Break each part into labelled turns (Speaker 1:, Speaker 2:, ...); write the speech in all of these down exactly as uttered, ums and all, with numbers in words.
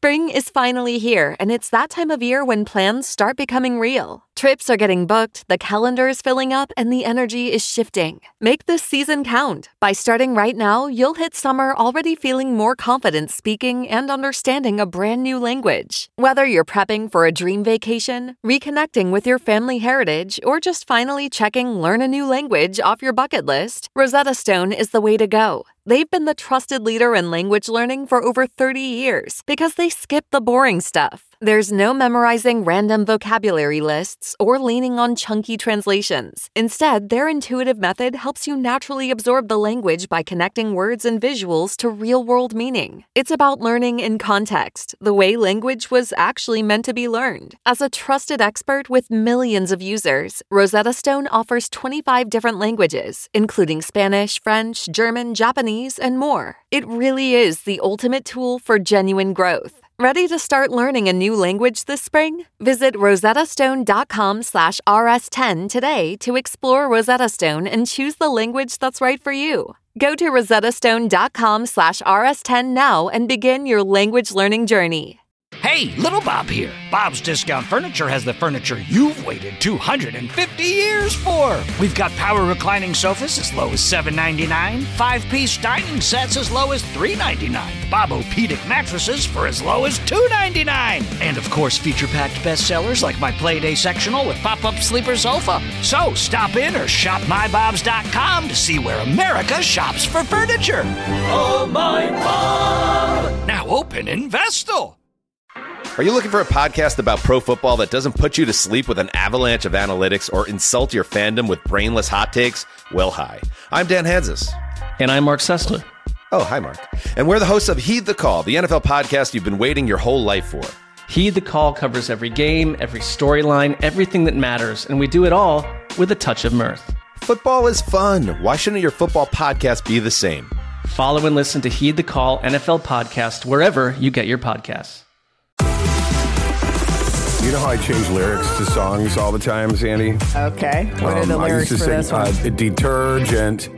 Speaker 1: Spring is finally here, and it's that time of year when plans start becoming real. Trips are getting booked, the calendar is filling up, and the energy is shifting. Make this season count. By starting right now, you'll hit summer already feeling more confident speaking and understanding a brand new language. Whether you're prepping for a dream vacation, reconnecting with your family heritage, or just finally checking learn a new language off your bucket list, Rosetta Stone is the way to go. They've been the trusted leader in language learning for over thirty years because they skip the boring stuff. There's no memorizing random vocabulary lists or leaning on chunky translations. Instead, their intuitive method helps you naturally absorb the language by connecting words and visuals to real-world meaning. It's about learning in context, the way language was actually meant to be learned. As a trusted expert with millions of users, Rosetta Stone offers twenty-five different languages, including Spanish, French, German, Japanese, and more. It really is the ultimate tool for genuine growth. Ready to start learning a new language this spring? Visit rosettastone.com slash rs10 today to explore Rosetta Stone and choose the language that's right for you. Go to rosettastone.com slash rs10 now and begin your language learning journey.
Speaker 2: Hey, Little Bob here. Bob's Discount Furniture has the furniture you've waited two hundred fifty years for. We've got power reclining sofas as low as seven ninety-nine, five-piece dining sets as low as three ninety-nine, Bob-O-Pedic mattresses for as low as two ninety-nine, and of course feature-packed bestsellers like my Playday sectional with pop-up sleeper sofa. So stop in or shop my bobs dot com to see where America shops for furniture.
Speaker 3: Oh, my Bob!
Speaker 2: Now open in Vestal.
Speaker 4: Are you looking for a podcast about pro football that doesn't put you to sleep with an avalanche of analytics or insult your fandom with brainless hot takes? Well, hi. I'm Dan Hanzus.
Speaker 5: And I'm Mark Sessler.
Speaker 4: Oh, hi, Mark. And we're the hosts of Heed the Call, the N F L podcast you've been waiting your whole life for.
Speaker 5: Heed the Call covers every game, every storyline, everything that matters, and we do it all with a touch of mirth.
Speaker 4: Football is fun. Why shouldn't your football podcast be the same?
Speaker 5: Follow and listen to Heed the Call N F L podcast wherever you get your podcasts.
Speaker 6: You know how I change lyrics to songs all the time, Sandy?
Speaker 7: Okay. What are the
Speaker 6: um,
Speaker 7: lyrics
Speaker 6: I used
Speaker 7: for
Speaker 6: to
Speaker 7: this
Speaker 6: sing,
Speaker 7: one?
Speaker 6: uh, detergent.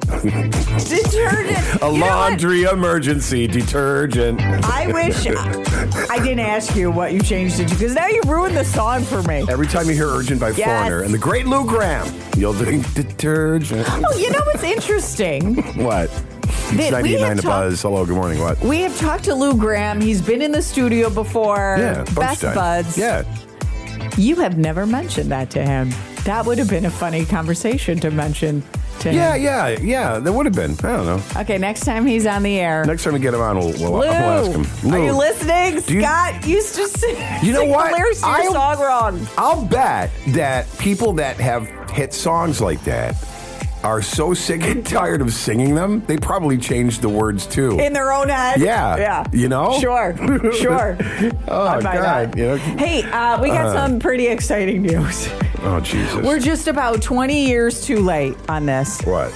Speaker 7: Detergent.
Speaker 6: A
Speaker 7: You know
Speaker 6: laundry emergency detergent.
Speaker 7: I wish I, I didn't ask you what you changed it to, because now you ruined the song for me.
Speaker 6: Every time you hear Urgent by
Speaker 7: Yes.
Speaker 6: Foreigner and the great Lou Graham, you'll think detergent.
Speaker 7: Oh, you know what's interesting?
Speaker 6: What? It's
Speaker 7: That we
Speaker 6: ninety-eight point nine
Speaker 7: have
Speaker 6: The
Speaker 7: talked-
Speaker 6: Buzz. Hello, good morning. What?
Speaker 7: We have talked to Lou Graham. He's been in the studio before.
Speaker 6: Yeah, bunch of
Speaker 7: Best
Speaker 6: times.
Speaker 7: buds.
Speaker 6: Yeah.
Speaker 7: You have never mentioned that to him. That would have been a funny conversation to mention to him.
Speaker 6: Yeah, yeah, yeah. There would have been. I don't know.
Speaker 7: Okay, next time he's on the air.
Speaker 6: Next time we get him on, we'll, we'll,
Speaker 7: Lou,
Speaker 6: we'll ask him.
Speaker 7: are
Speaker 6: Lou,
Speaker 7: you listening?
Speaker 6: do you-
Speaker 7: Scott used to sing,
Speaker 6: You know
Speaker 7: sing
Speaker 6: what?
Speaker 7: the lyrics to your
Speaker 6: I'll-
Speaker 7: song wrong.
Speaker 6: I'll bet that people that have hit songs like that are so sick and tired of singing them, they probably changed the words too.
Speaker 7: In their own head?
Speaker 6: Yeah.
Speaker 7: Yeah.
Speaker 6: You know?
Speaker 7: Sure. Sure.
Speaker 6: Oh,
Speaker 7: I'd buy
Speaker 6: God.
Speaker 7: that.
Speaker 6: You know?
Speaker 7: Hey, uh, we got
Speaker 6: Uh.
Speaker 7: some pretty exciting news.
Speaker 6: Oh, Jesus.
Speaker 7: We're just about twenty years too late on this.
Speaker 6: What?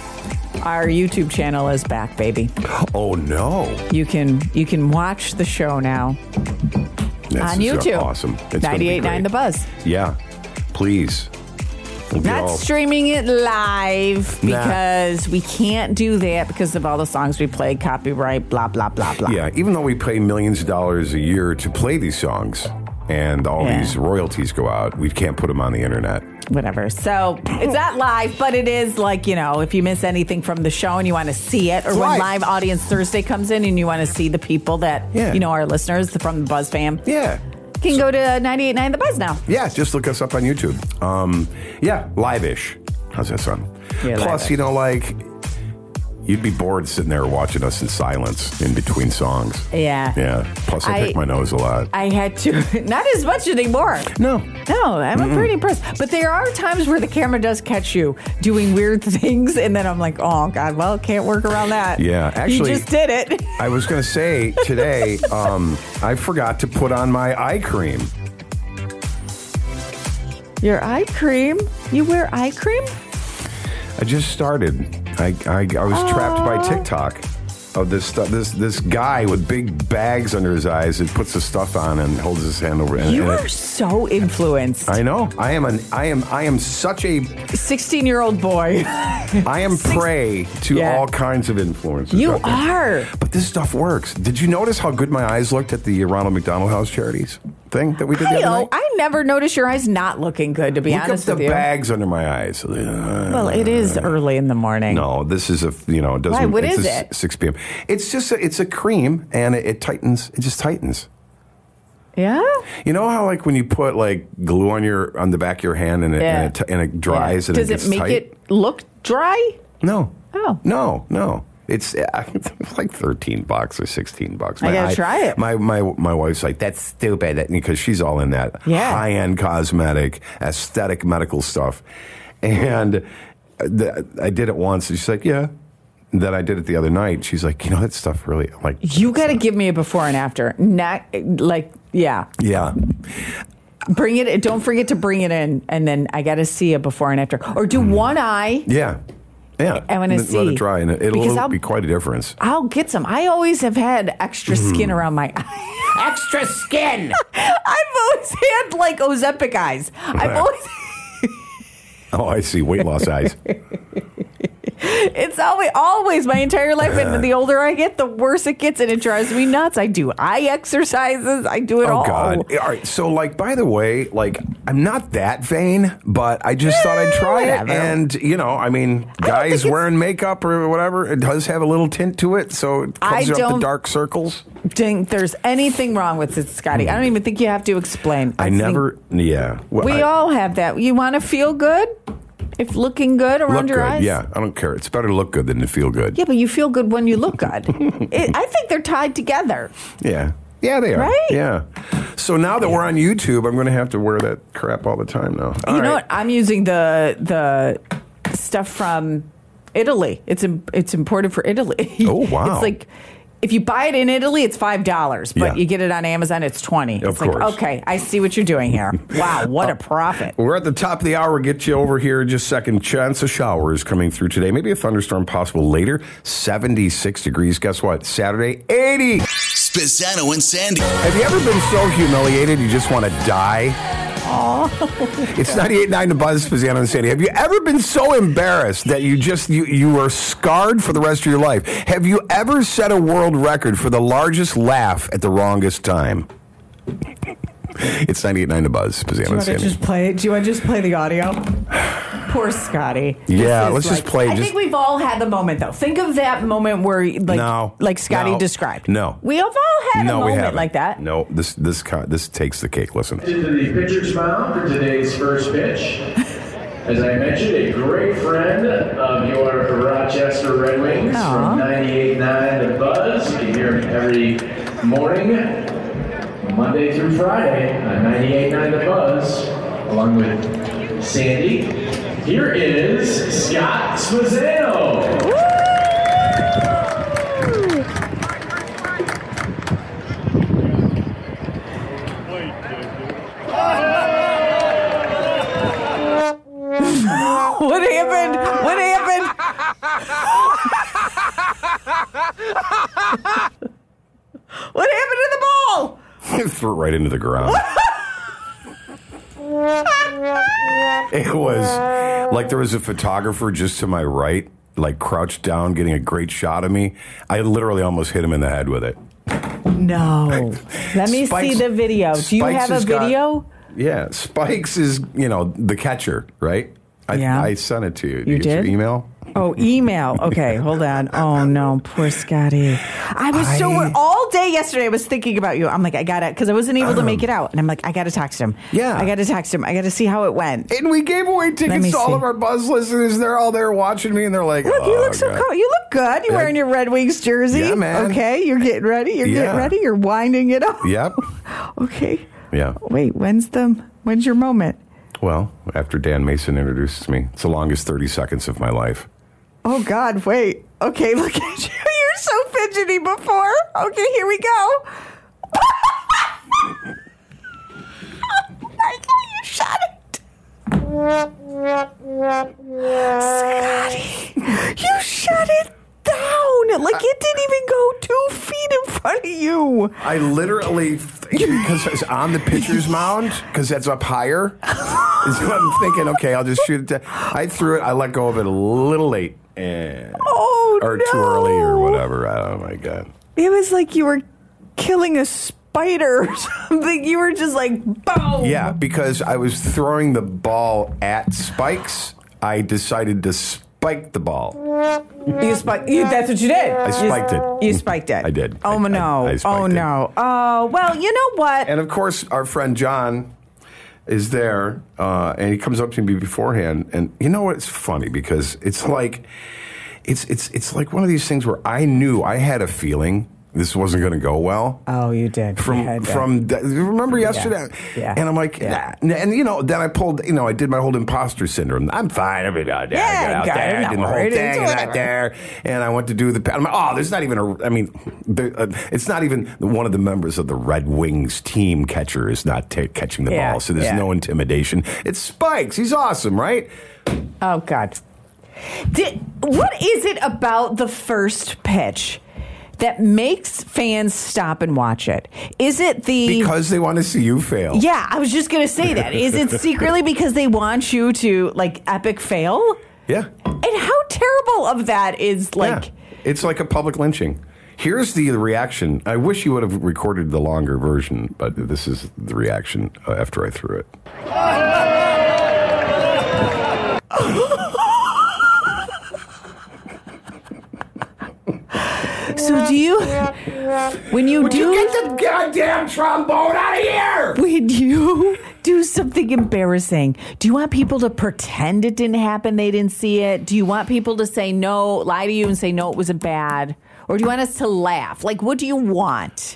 Speaker 7: Our YouTube channel is back, baby.
Speaker 6: Oh, no.
Speaker 7: You can you can watch the show now
Speaker 6: This
Speaker 7: on
Speaker 6: is
Speaker 7: YouTube.
Speaker 6: awesome. It's gonna be
Speaker 7: ninety-eight point nine
Speaker 6: great.
Speaker 7: The Buzz.
Speaker 6: Yeah. Please. We'll be
Speaker 7: Not
Speaker 6: all-
Speaker 7: streaming it live
Speaker 6: Nah.
Speaker 7: because we can't do that because of all the songs we played, copyright, blah, blah, blah, blah.
Speaker 6: Yeah, even though we pay millions of dollars a year to play these songs and all
Speaker 7: Yeah.
Speaker 6: these royalties go out, we can't put them on the internet.
Speaker 7: Whatever. So it's not live, but it is like, you know, if you miss anything from the show and you want to see it, or when
Speaker 6: Right.
Speaker 7: Live Audience Thursday comes in and you want to see the people that,
Speaker 6: Yeah.
Speaker 7: you know, our listeners from the Buzz fam,
Speaker 6: Yeah.
Speaker 7: you can go to ninety-eight point nine The Buzz now.
Speaker 6: Yeah, just look us up on YouTube. Um, yeah, live-ish. How's that sound?
Speaker 7: Yeah,
Speaker 6: Plus,
Speaker 7: live-ish.
Speaker 6: you know, like, you'd be bored sitting there watching us in silence in between songs.
Speaker 7: Yeah.
Speaker 6: Yeah. Plus, I,
Speaker 7: I-
Speaker 6: pick my nose a lot.
Speaker 7: I had to, not as much anymore.
Speaker 6: No.
Speaker 7: No, I'm pretty impressed. But there are times where the camera does catch you doing weird things, and then I'm like, oh, God, well, can't work around that.
Speaker 6: Yeah, actually-
Speaker 7: You just did it.
Speaker 6: I was going to say today, um, I forgot to put on my eye cream.
Speaker 7: Your eye cream? You wear eye cream?
Speaker 6: I just started. I, I, I was trapped by TikTok. of this stuff. This this guy with big bags under his eyes that puts the stuff on and holds his hand over. And,
Speaker 7: You
Speaker 6: and
Speaker 7: are
Speaker 6: it,
Speaker 7: so influenced.
Speaker 6: I know. I am an. I am. I am such a.
Speaker 7: sixteen-year-old boy.
Speaker 6: I am prey to
Speaker 7: Yeah.
Speaker 6: all kinds of influences.
Speaker 7: You
Speaker 6: out there.
Speaker 7: are.
Speaker 6: But this stuff works. Did you notice how good my eyes looked at the Ronald McDonald House Charities thing that we did the
Speaker 7: I,
Speaker 6: other
Speaker 7: oh,
Speaker 6: night?
Speaker 7: I never noticed your eyes not looking good, to be
Speaker 6: Look up
Speaker 7: honest
Speaker 6: the
Speaker 7: with you.
Speaker 6: bags under my eyes.
Speaker 7: Well, it is early in the morning.
Speaker 6: No, this is a you know it doesn't.
Speaker 7: Why? What
Speaker 6: it's
Speaker 7: is
Speaker 6: a
Speaker 7: it?
Speaker 6: six p.m. It's just a, it's a cream and it, it tightens. It just tightens.
Speaker 7: Yeah?
Speaker 6: You know how like when you put like glue on your on the back of your hand and it
Speaker 7: Yeah.
Speaker 6: and, it, t- and it dries
Speaker 7: Yeah.
Speaker 6: and
Speaker 7: Does
Speaker 6: it
Speaker 7: it
Speaker 6: gets
Speaker 7: make
Speaker 6: tight?
Speaker 7: it look dry?
Speaker 6: No.
Speaker 7: Oh.
Speaker 6: No, no. It's, uh, it's like thirteen bucks or sixteen bucks.
Speaker 7: I gotta
Speaker 6: eye-
Speaker 7: try it.
Speaker 6: My, my, my wife's like, that's stupid because she's all in that
Speaker 7: Yeah.
Speaker 6: high-end cosmetic, aesthetic medical stuff. And the, I did it once and she's like, yeah. And then I did it the other night. She's like, you know, that stuff really, I'm like,
Speaker 7: You got to give me a before and after. Not, like, yeah.
Speaker 6: yeah.
Speaker 7: Bring it. Don't forget to bring it in, and then I got to see a before and after. Or do one eye.
Speaker 6: Yeah. Yeah.
Speaker 7: I wanna
Speaker 6: Let-
Speaker 7: see.
Speaker 6: Let it dry and it,
Speaker 7: Because
Speaker 6: it'll
Speaker 7: I'll-
Speaker 6: be quite a difference.
Speaker 7: I'll get some. I always have had extra
Speaker 6: Mm-hmm.
Speaker 7: skin around my eye.
Speaker 6: Extra skin.
Speaker 7: I've always had like Ozempic eyes. I've always.
Speaker 6: Oh, I see. Weight loss eyes.
Speaker 7: It's always, always my entire life. And the older I get, the worse it gets, and it drives me nuts. I do eye exercises. I do it
Speaker 6: Oh
Speaker 7: all.
Speaker 6: God! All right. So, like, by the way, like, I'm not that vain, but I just thought I'd try
Speaker 7: whatever.
Speaker 6: it. And you know, I mean,
Speaker 7: I don't
Speaker 6: guys
Speaker 7: think it's-
Speaker 6: wearing makeup or whatever, it does have a little tint to it, so it
Speaker 7: I
Speaker 6: covers up the
Speaker 7: don't
Speaker 6: dark circles.
Speaker 7: Think there's anything wrong with it, Scotty. I don't even think you have to explain.
Speaker 6: I,
Speaker 7: think
Speaker 6: never. Yeah. Well,
Speaker 7: We
Speaker 6: I,
Speaker 7: all have that. You want to feel good? If looking good around
Speaker 6: look
Speaker 7: your
Speaker 6: good.
Speaker 7: eyes?
Speaker 6: Yeah, I don't care. It's better to look good than to feel good.
Speaker 7: Yeah, but you feel good when you look good. it, I think they're tied together.
Speaker 6: Yeah. Yeah, they are.
Speaker 7: Right?
Speaker 6: Yeah. So now that we're on YouTube, I'm going to have to wear that crap all the time now. All
Speaker 7: you know
Speaker 6: right.
Speaker 7: what? I'm using the the stuff from Italy. It's im- it's imported for Italy.
Speaker 6: Oh, wow.
Speaker 7: It's like if you buy it in Italy, it's five dollars, but
Speaker 6: Yeah.
Speaker 7: you get it on Amazon, it's twenty.
Speaker 6: Of
Speaker 7: It's like,
Speaker 6: course.
Speaker 7: okay, I see what you're doing here. Wow, what a profit!
Speaker 6: We're at the top of the hour. We'll get you over here in just a second. Chance of showers coming through today. Maybe a thunderstorm possible later. seventy-six degrees. Guess what? Saturday, eighty.
Speaker 8: Spezzano and Sandy.
Speaker 6: Have you ever been so humiliated you just want to die? It's ninety-eight point nine The Buzz, Spezzano and Sandy. Have you ever been so embarrassed that you just you, you are scarred for the rest of your life? Have you ever set a world record for the largest laugh at the wrongest time? It's ninety-eight point nine The Buzz, Spezzano
Speaker 7: Do you
Speaker 6: and
Speaker 7: want to
Speaker 6: Sandy.
Speaker 7: just play? Do you want to just play the audio? Poor Scotty. This
Speaker 6: Yeah,
Speaker 7: is
Speaker 6: let's just play
Speaker 7: I
Speaker 6: just-
Speaker 7: think we've all had the moment, though. Think of that moment where, like,
Speaker 6: No.
Speaker 7: like Scotty
Speaker 6: No.
Speaker 7: described.
Speaker 6: No.
Speaker 7: we have all had
Speaker 6: no,
Speaker 7: a
Speaker 6: we
Speaker 7: moment
Speaker 6: haven't.
Speaker 7: like that.
Speaker 6: No, this this co- this takes the cake. Listen.
Speaker 9: To the pitcher's mound for today's first pitch. As I mentioned, a great friend of your Rochester Red Wings
Speaker 7: Aw.
Speaker 9: from ninety-eight point nine The Buzz. You can hear him every morning, Monday through Friday on ninety-eight point nine The Buzz, along with Sandy. Here is Scott Spezzano.
Speaker 7: What happened? What happened? What happened to the ball?
Speaker 6: Threw it right into the ground. It was like there was a photographer just to my right, like crouched down, getting a great shot of me. I literally almost hit him in the head with it.
Speaker 7: No. Let me
Speaker 6: Spikes-
Speaker 7: see the video. Do you
Speaker 6: Spikes
Speaker 7: have a
Speaker 6: has got-
Speaker 7: video?
Speaker 6: Yeah, Spikes is, you know, the catcher, right? I,
Speaker 7: Yeah.
Speaker 6: I sent it to you.
Speaker 7: You
Speaker 6: get your
Speaker 7: did?
Speaker 6: email?
Speaker 7: Oh, email. Okay, hold on. Oh no, poor Scotty. I was so
Speaker 6: I-
Speaker 7: all day yesterday. I was thinking about you. I'm like, I gotta, because I wasn't able to make it out, and I'm like, I gotta text him.
Speaker 6: Yeah.
Speaker 7: I gotta text him. I gotta see how it went.
Speaker 6: And we gave away
Speaker 7: me
Speaker 6: tickets to all
Speaker 7: see.
Speaker 6: of our Buzz listeners. They're all there watching me, and they're like,
Speaker 7: Look,
Speaker 6: oh,
Speaker 7: you look so
Speaker 6: God.
Speaker 7: cool. You look good. You're
Speaker 6: Yeah.
Speaker 7: wearing your Red Wings jersey.
Speaker 6: Yeah, man.
Speaker 7: Okay, you're getting ready. You're
Speaker 6: Yeah.
Speaker 7: getting ready. You're winding it up.
Speaker 6: Yep.
Speaker 7: Okay.
Speaker 6: Yeah.
Speaker 7: Wait, when's the when's your moment?
Speaker 6: Well, after Dan Mason introduces me, it's the longest thirty seconds of my life.
Speaker 7: Oh God, wait. Okay, look at you. You're so fidgety before. Okay, here we go. Oh my God, you shot it. Scotty, you shut it down. Like it didn't even
Speaker 6: I literally, because it's on the pitcher's mound, because that's up higher. So I'm thinking, okay, I'll just shoot it. Down. I threw it. I let go of it a little late, and
Speaker 7: oh,
Speaker 6: or
Speaker 7: no.
Speaker 6: too early, or whatever. Oh my god!
Speaker 7: It was like you were killing a spider or something. You were just like, boom.
Speaker 6: Yeah, because I was throwing the ball at spikes. I decided to spike the ball.
Speaker 7: You spiked. You, that's what you did.
Speaker 6: I spiked
Speaker 7: you,
Speaker 6: it.
Speaker 7: You spiked it.
Speaker 6: I did.
Speaker 7: Oh
Speaker 6: I,
Speaker 7: no!
Speaker 6: I, I
Speaker 7: oh
Speaker 6: it.
Speaker 7: no! Oh well, you know what?
Speaker 6: And of course, our friend John is there, uh, and he comes up to me beforehand, and you know what? It's funny because it's like, it's it's it's like one of these things where I knew I had a feeling this wasn't going to go well.
Speaker 7: Oh, you did.
Speaker 6: From
Speaker 7: you had,
Speaker 6: from uh, remember yesterday?
Speaker 7: Yeah. yeah.
Speaker 6: And I'm like,
Speaker 7: yeah.
Speaker 6: nah. And you know, then I pulled, you know, I did my whole imposter syndrome. I'm fine. I'm out there.
Speaker 7: Yeah,
Speaker 6: I got out
Speaker 7: got
Speaker 6: there.
Speaker 7: it.
Speaker 6: I did
Speaker 7: Not
Speaker 6: the whole
Speaker 7: worried.
Speaker 6: thing
Speaker 7: It's
Speaker 6: and out there. And I went to do the. I'm like, oh, there's not even a. I mean, the, uh, it's not even one of the members of the Red Wings team catcher is not t- catching the
Speaker 7: Yeah,
Speaker 6: ball. So there's
Speaker 7: yeah.
Speaker 6: no intimidation. It's Spikes. He's awesome, right?
Speaker 7: Oh God. Did, what is it about the first pitch that makes fans stop and watch it? Is it the...
Speaker 6: Because they want to see you fail.
Speaker 7: Yeah, I was just going to say that. Is it secretly because they want you to, like, epic fail?
Speaker 6: Yeah.
Speaker 7: And how terrible of that is, like...
Speaker 6: Yeah. It's like a public lynching. Here's the reaction. I wish you would have recorded the longer version, but this is the reaction uh, after I threw it.
Speaker 7: So do you... When you
Speaker 6: Would
Speaker 7: do...
Speaker 6: you get the goddamn trombone out of here?
Speaker 7: When you do something embarrassing, do you want people to pretend it didn't happen, they didn't see it? Do you want people to say no, lie to you and say no, it wasn't bad? Or do you want us to laugh? Like, what do you want?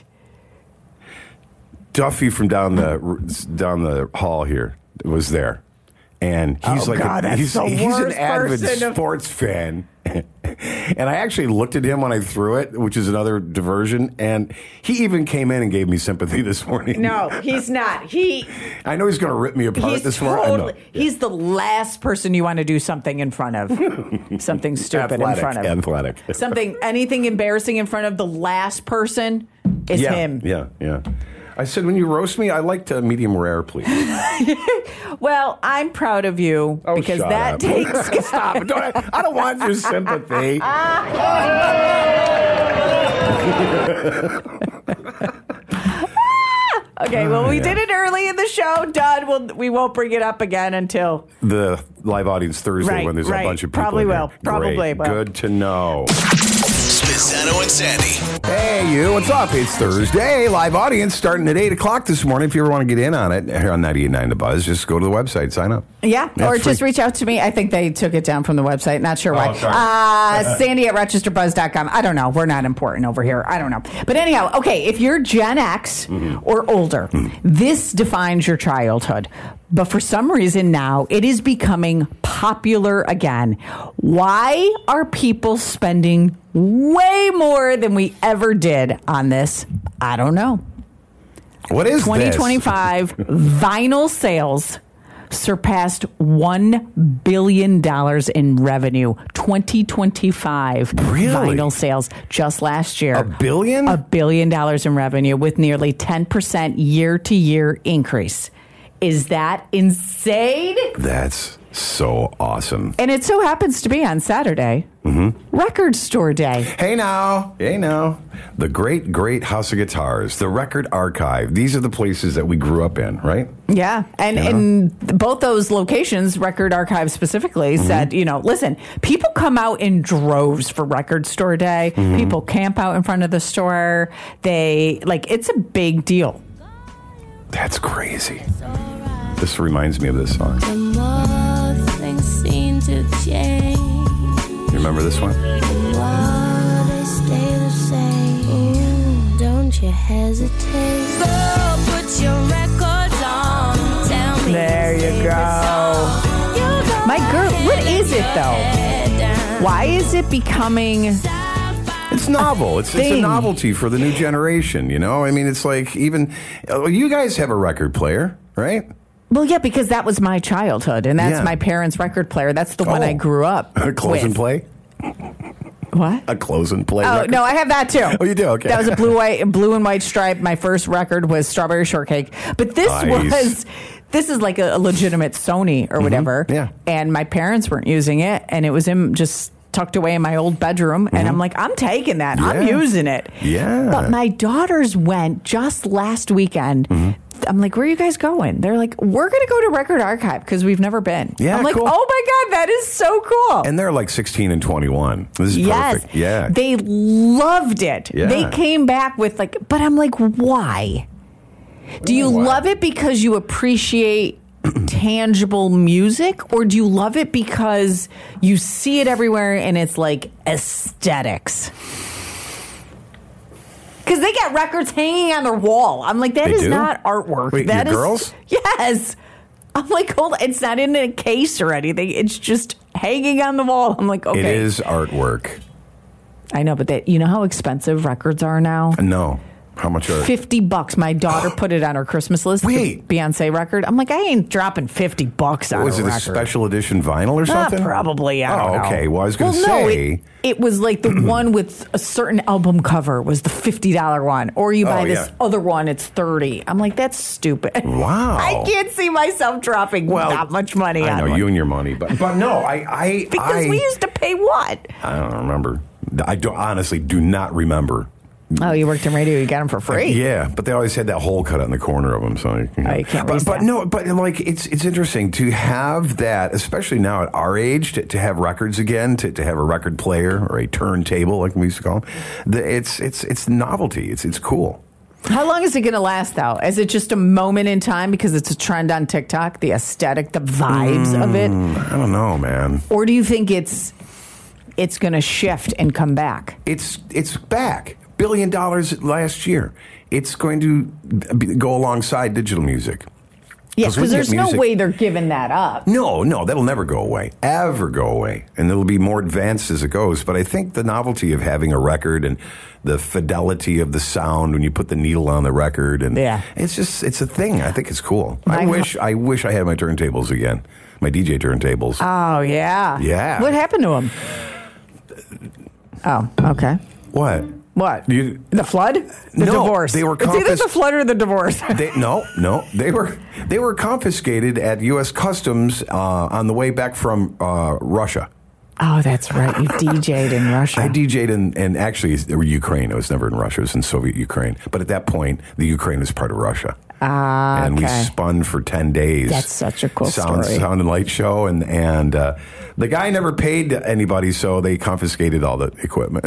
Speaker 6: Duffy from down the down the hall here was there, and he's
Speaker 7: Oh,
Speaker 6: like
Speaker 7: God,
Speaker 6: a,
Speaker 7: that's
Speaker 6: he's,
Speaker 7: the
Speaker 6: he's an
Speaker 7: worst
Speaker 6: avid
Speaker 7: person to-
Speaker 6: sports fan. And I actually looked at him when I threw it, which is another diversion. And he even came in and gave me sympathy this morning.
Speaker 7: No, he's not. He
Speaker 6: I know he's going to rip me apart
Speaker 7: he's
Speaker 6: this morning. I know.
Speaker 7: totally, he's the last person you want to do something in front of. Something stupid
Speaker 6: Athletic,
Speaker 7: in front of.
Speaker 6: athletic.
Speaker 7: Something, anything embarrassing in front of the last person is
Speaker 6: yeah,
Speaker 7: him.
Speaker 6: Yeah, yeah. I said, when you roast me, I like to medium rare, please.
Speaker 7: Well, I'm proud of you
Speaker 6: Oh,
Speaker 7: because
Speaker 6: shut
Speaker 7: that
Speaker 6: up.
Speaker 7: takes.
Speaker 6: Stop. Don't, I, I don't want your sympathy.
Speaker 7: Okay, well, we
Speaker 6: yeah.
Speaker 7: did it early in the show. Done. We'll, we won't bring it up again until...
Speaker 6: The live audience Thursday
Speaker 7: Right,
Speaker 6: when there's
Speaker 7: right.
Speaker 6: a bunch of people
Speaker 7: Probably
Speaker 6: in
Speaker 7: will.
Speaker 6: here.
Speaker 7: Probably
Speaker 6: Great.
Speaker 7: will.
Speaker 6: Good to know.
Speaker 8: Spezzano and Sandy.
Speaker 6: Hey, you. What's up? It's Thursday. Live audience starting at eight o'clock this morning. If you ever want to get in on it here on ninety-eight point nine The Buzz, just go to the website, sign up.
Speaker 7: Yeah,
Speaker 6: Yeah,
Speaker 7: or
Speaker 6: free.
Speaker 7: just reach out to me. I think they took it down from the website. Not sure why.
Speaker 6: Oh, sorry.
Speaker 7: Uh, Sandy at Rochester Buzz dot com. I don't know. We're not important over here. I don't know. But anyhow, okay, if you're Gen X
Speaker 6: Mm-hmm.
Speaker 7: or older, this defines your childhood. But for some reason now, it is becoming popular again. Why are people spending way more than we ever did on this? I don't know.
Speaker 6: What is
Speaker 7: twenty
Speaker 6: this?
Speaker 7: twenty-five vinyl sales surpassed one billion dollars in revenue. twenty twenty-five
Speaker 6: Really?
Speaker 7: vinyl sales just last year.
Speaker 6: A billion?
Speaker 7: A billion dollars in revenue with nearly ten percent year-to-year increase. Is that insane?
Speaker 6: That's so awesome.
Speaker 7: And it so happens to be on Saturday,
Speaker 6: Mm-hmm.
Speaker 7: Record Store Day.
Speaker 6: Hey now, hey now. The great, great House of Guitars, the Record Archive. These are the places that we grew up in, right?
Speaker 7: Yeah. And
Speaker 6: Yeah.
Speaker 7: in both those locations, Record Archive specifically
Speaker 6: Mm-hmm.
Speaker 7: said, you know, listen, people come out in droves for Record Store Day.
Speaker 6: Mm-hmm.
Speaker 7: People camp out in front of the store. They, like, it's a big deal.
Speaker 6: That's crazy. This reminds me of this song.
Speaker 10: The more things seem to change,
Speaker 6: You remember this one?
Speaker 10: the more they stay the same. Ooh, don't you hesitate. Go put your records on. Tell me.
Speaker 7: There you go. My girl, what is it, though? Why is it becoming...
Speaker 6: It's novel. It's, it's a
Speaker 7: Thing.
Speaker 6: novelty for the new generation, you know? I mean, it's like even... uh, You guys have a record player, right?
Speaker 7: Well, yeah, because that was my childhood, and that's
Speaker 6: Yeah.
Speaker 7: my parents' record player. That's the one
Speaker 6: Oh.
Speaker 7: I grew up
Speaker 6: Close
Speaker 7: with.
Speaker 6: and play?
Speaker 7: What?
Speaker 6: A close and play
Speaker 7: Oh,
Speaker 6: record?
Speaker 7: no, I have that too.
Speaker 6: Oh, you do? Okay.
Speaker 7: That was a blue white blue and white stripe. My first record was Strawberry Shortcake. But this
Speaker 6: Nice.
Speaker 7: was this is like a, a legitimate Sony or whatever.
Speaker 6: Mm-hmm. Yeah.
Speaker 7: And my parents weren't using it, and it was in just tucked away in my old bedroom. And I'm like, I'm taking that. I'm
Speaker 6: Mm-hmm. Yeah.
Speaker 7: using it.
Speaker 6: Yeah.
Speaker 7: But my daughters went just last weekend.
Speaker 6: Mm-hmm.
Speaker 7: I'm like, where are you guys going? They're like, we're going to go to Record Archive because we've never been.
Speaker 6: Yeah,
Speaker 7: I'm like,
Speaker 6: cool.
Speaker 7: oh my God, that is so cool.
Speaker 6: And they're like sixteen and twenty-one. This is
Speaker 7: Yes.
Speaker 6: perfect. Yeah.
Speaker 7: They loved it.
Speaker 6: Yeah.
Speaker 7: They came back with like, but I'm like, why? Do you
Speaker 6: Why?
Speaker 7: love it because you appreciate tangible music, or do you love it because you see it everywhere and it's like aesthetics? Because they got records hanging on their wall. I'm like, that
Speaker 6: They
Speaker 7: is
Speaker 6: do?
Speaker 7: not artwork.
Speaker 6: Wait,
Speaker 7: that
Speaker 6: your
Speaker 7: is-
Speaker 6: girls?
Speaker 7: Yes. I'm like, hold on. It's not in a case or anything. It's just hanging on the wall. I'm like, okay.
Speaker 6: It is artwork.
Speaker 7: I know, but that, you know how expensive records are now?
Speaker 6: No. How much are
Speaker 7: fifty bucks. My daughter put it on her Christmas list.
Speaker 6: Wait.
Speaker 7: The Beyonce record. I'm like, I ain't dropping fifty bucks on
Speaker 6: Was
Speaker 7: a
Speaker 6: it a
Speaker 7: record.
Speaker 6: special edition vinyl or
Speaker 7: Ah,
Speaker 6: something?
Speaker 7: probably. I don't
Speaker 6: oh,
Speaker 7: know.
Speaker 6: okay. Well, I was going to
Speaker 7: well, no,
Speaker 6: say.
Speaker 7: it, it was like the one with a certain album cover was the fifty dollar one. Or you buy
Speaker 6: Oh,
Speaker 7: this
Speaker 6: yeah.
Speaker 7: other one, it's thirty. I'm like, that's stupid.
Speaker 6: Wow.
Speaker 7: I can't see myself dropping
Speaker 6: Well,
Speaker 7: that much money
Speaker 6: I
Speaker 7: on
Speaker 6: know
Speaker 7: one.
Speaker 6: you and your money, but but no, I I
Speaker 7: because
Speaker 6: I,
Speaker 7: we used to pay what?
Speaker 6: I don't remember. I do, honestly do not remember.
Speaker 7: Oh, you worked in radio. You got them for free.
Speaker 6: Yeah, but they always had that hole cut out in the corner of them. So you know.
Speaker 7: Oh, you can't
Speaker 6: but,
Speaker 7: raise
Speaker 6: but
Speaker 7: that.
Speaker 6: no, but like it's it's interesting to have that, especially now at our age, to, to have records again, to, to have a record player or a turntable, like we used to call them. The, it's it's it's novelty. It's it's cool.
Speaker 7: How long is it going to last, though? Is it just a moment in time because it's a trend on TikTok, the aesthetic, the vibes of it?
Speaker 6: I don't know, man.
Speaker 7: Or do you think it's it's going to shift and come back?
Speaker 6: It's it's back. Billion dollars last year. It's going to be, go alongside digital music.
Speaker 7: Yeah,
Speaker 6: we
Speaker 7: because there's
Speaker 6: get
Speaker 7: no
Speaker 6: music-
Speaker 7: way they're giving that up.
Speaker 6: No, no, that'll never go away, ever go away. And it'll be more advanced as it goes. But I think the novelty of having a record and the fidelity of the sound when you put the needle on the record, and
Speaker 7: Yeah.
Speaker 6: it's just, it's a thing. I think it's cool. I
Speaker 7: My-
Speaker 6: wish, I wish I had my turntables again, my D J turntables.
Speaker 7: Oh, yeah.
Speaker 6: Yeah.
Speaker 7: What happened to them? Oh, okay.
Speaker 6: What?
Speaker 7: What?
Speaker 6: You-
Speaker 7: the flood? The
Speaker 6: No,
Speaker 7: divorce?
Speaker 6: they were
Speaker 7: It's either
Speaker 6: confis-
Speaker 7: the flood or the divorce.
Speaker 6: They, no, no, they were they were confiscated at U S Customs uh, on the way back from uh, Russia.
Speaker 7: Oh, that's right. You D J'd in Russia.
Speaker 6: I D J'd in, and actually, it was Ukraine. It was never in Russia. It was in Soviet Ukraine. But at that point, the Ukraine was part of Russia.
Speaker 7: Ah,
Speaker 6: and we
Speaker 7: okay.
Speaker 6: spun for ten days.
Speaker 7: That's such a cool
Speaker 6: sound,
Speaker 7: story.
Speaker 6: Sound and light show. And, and uh, the guy never paid anybody, so they confiscated all the equipment.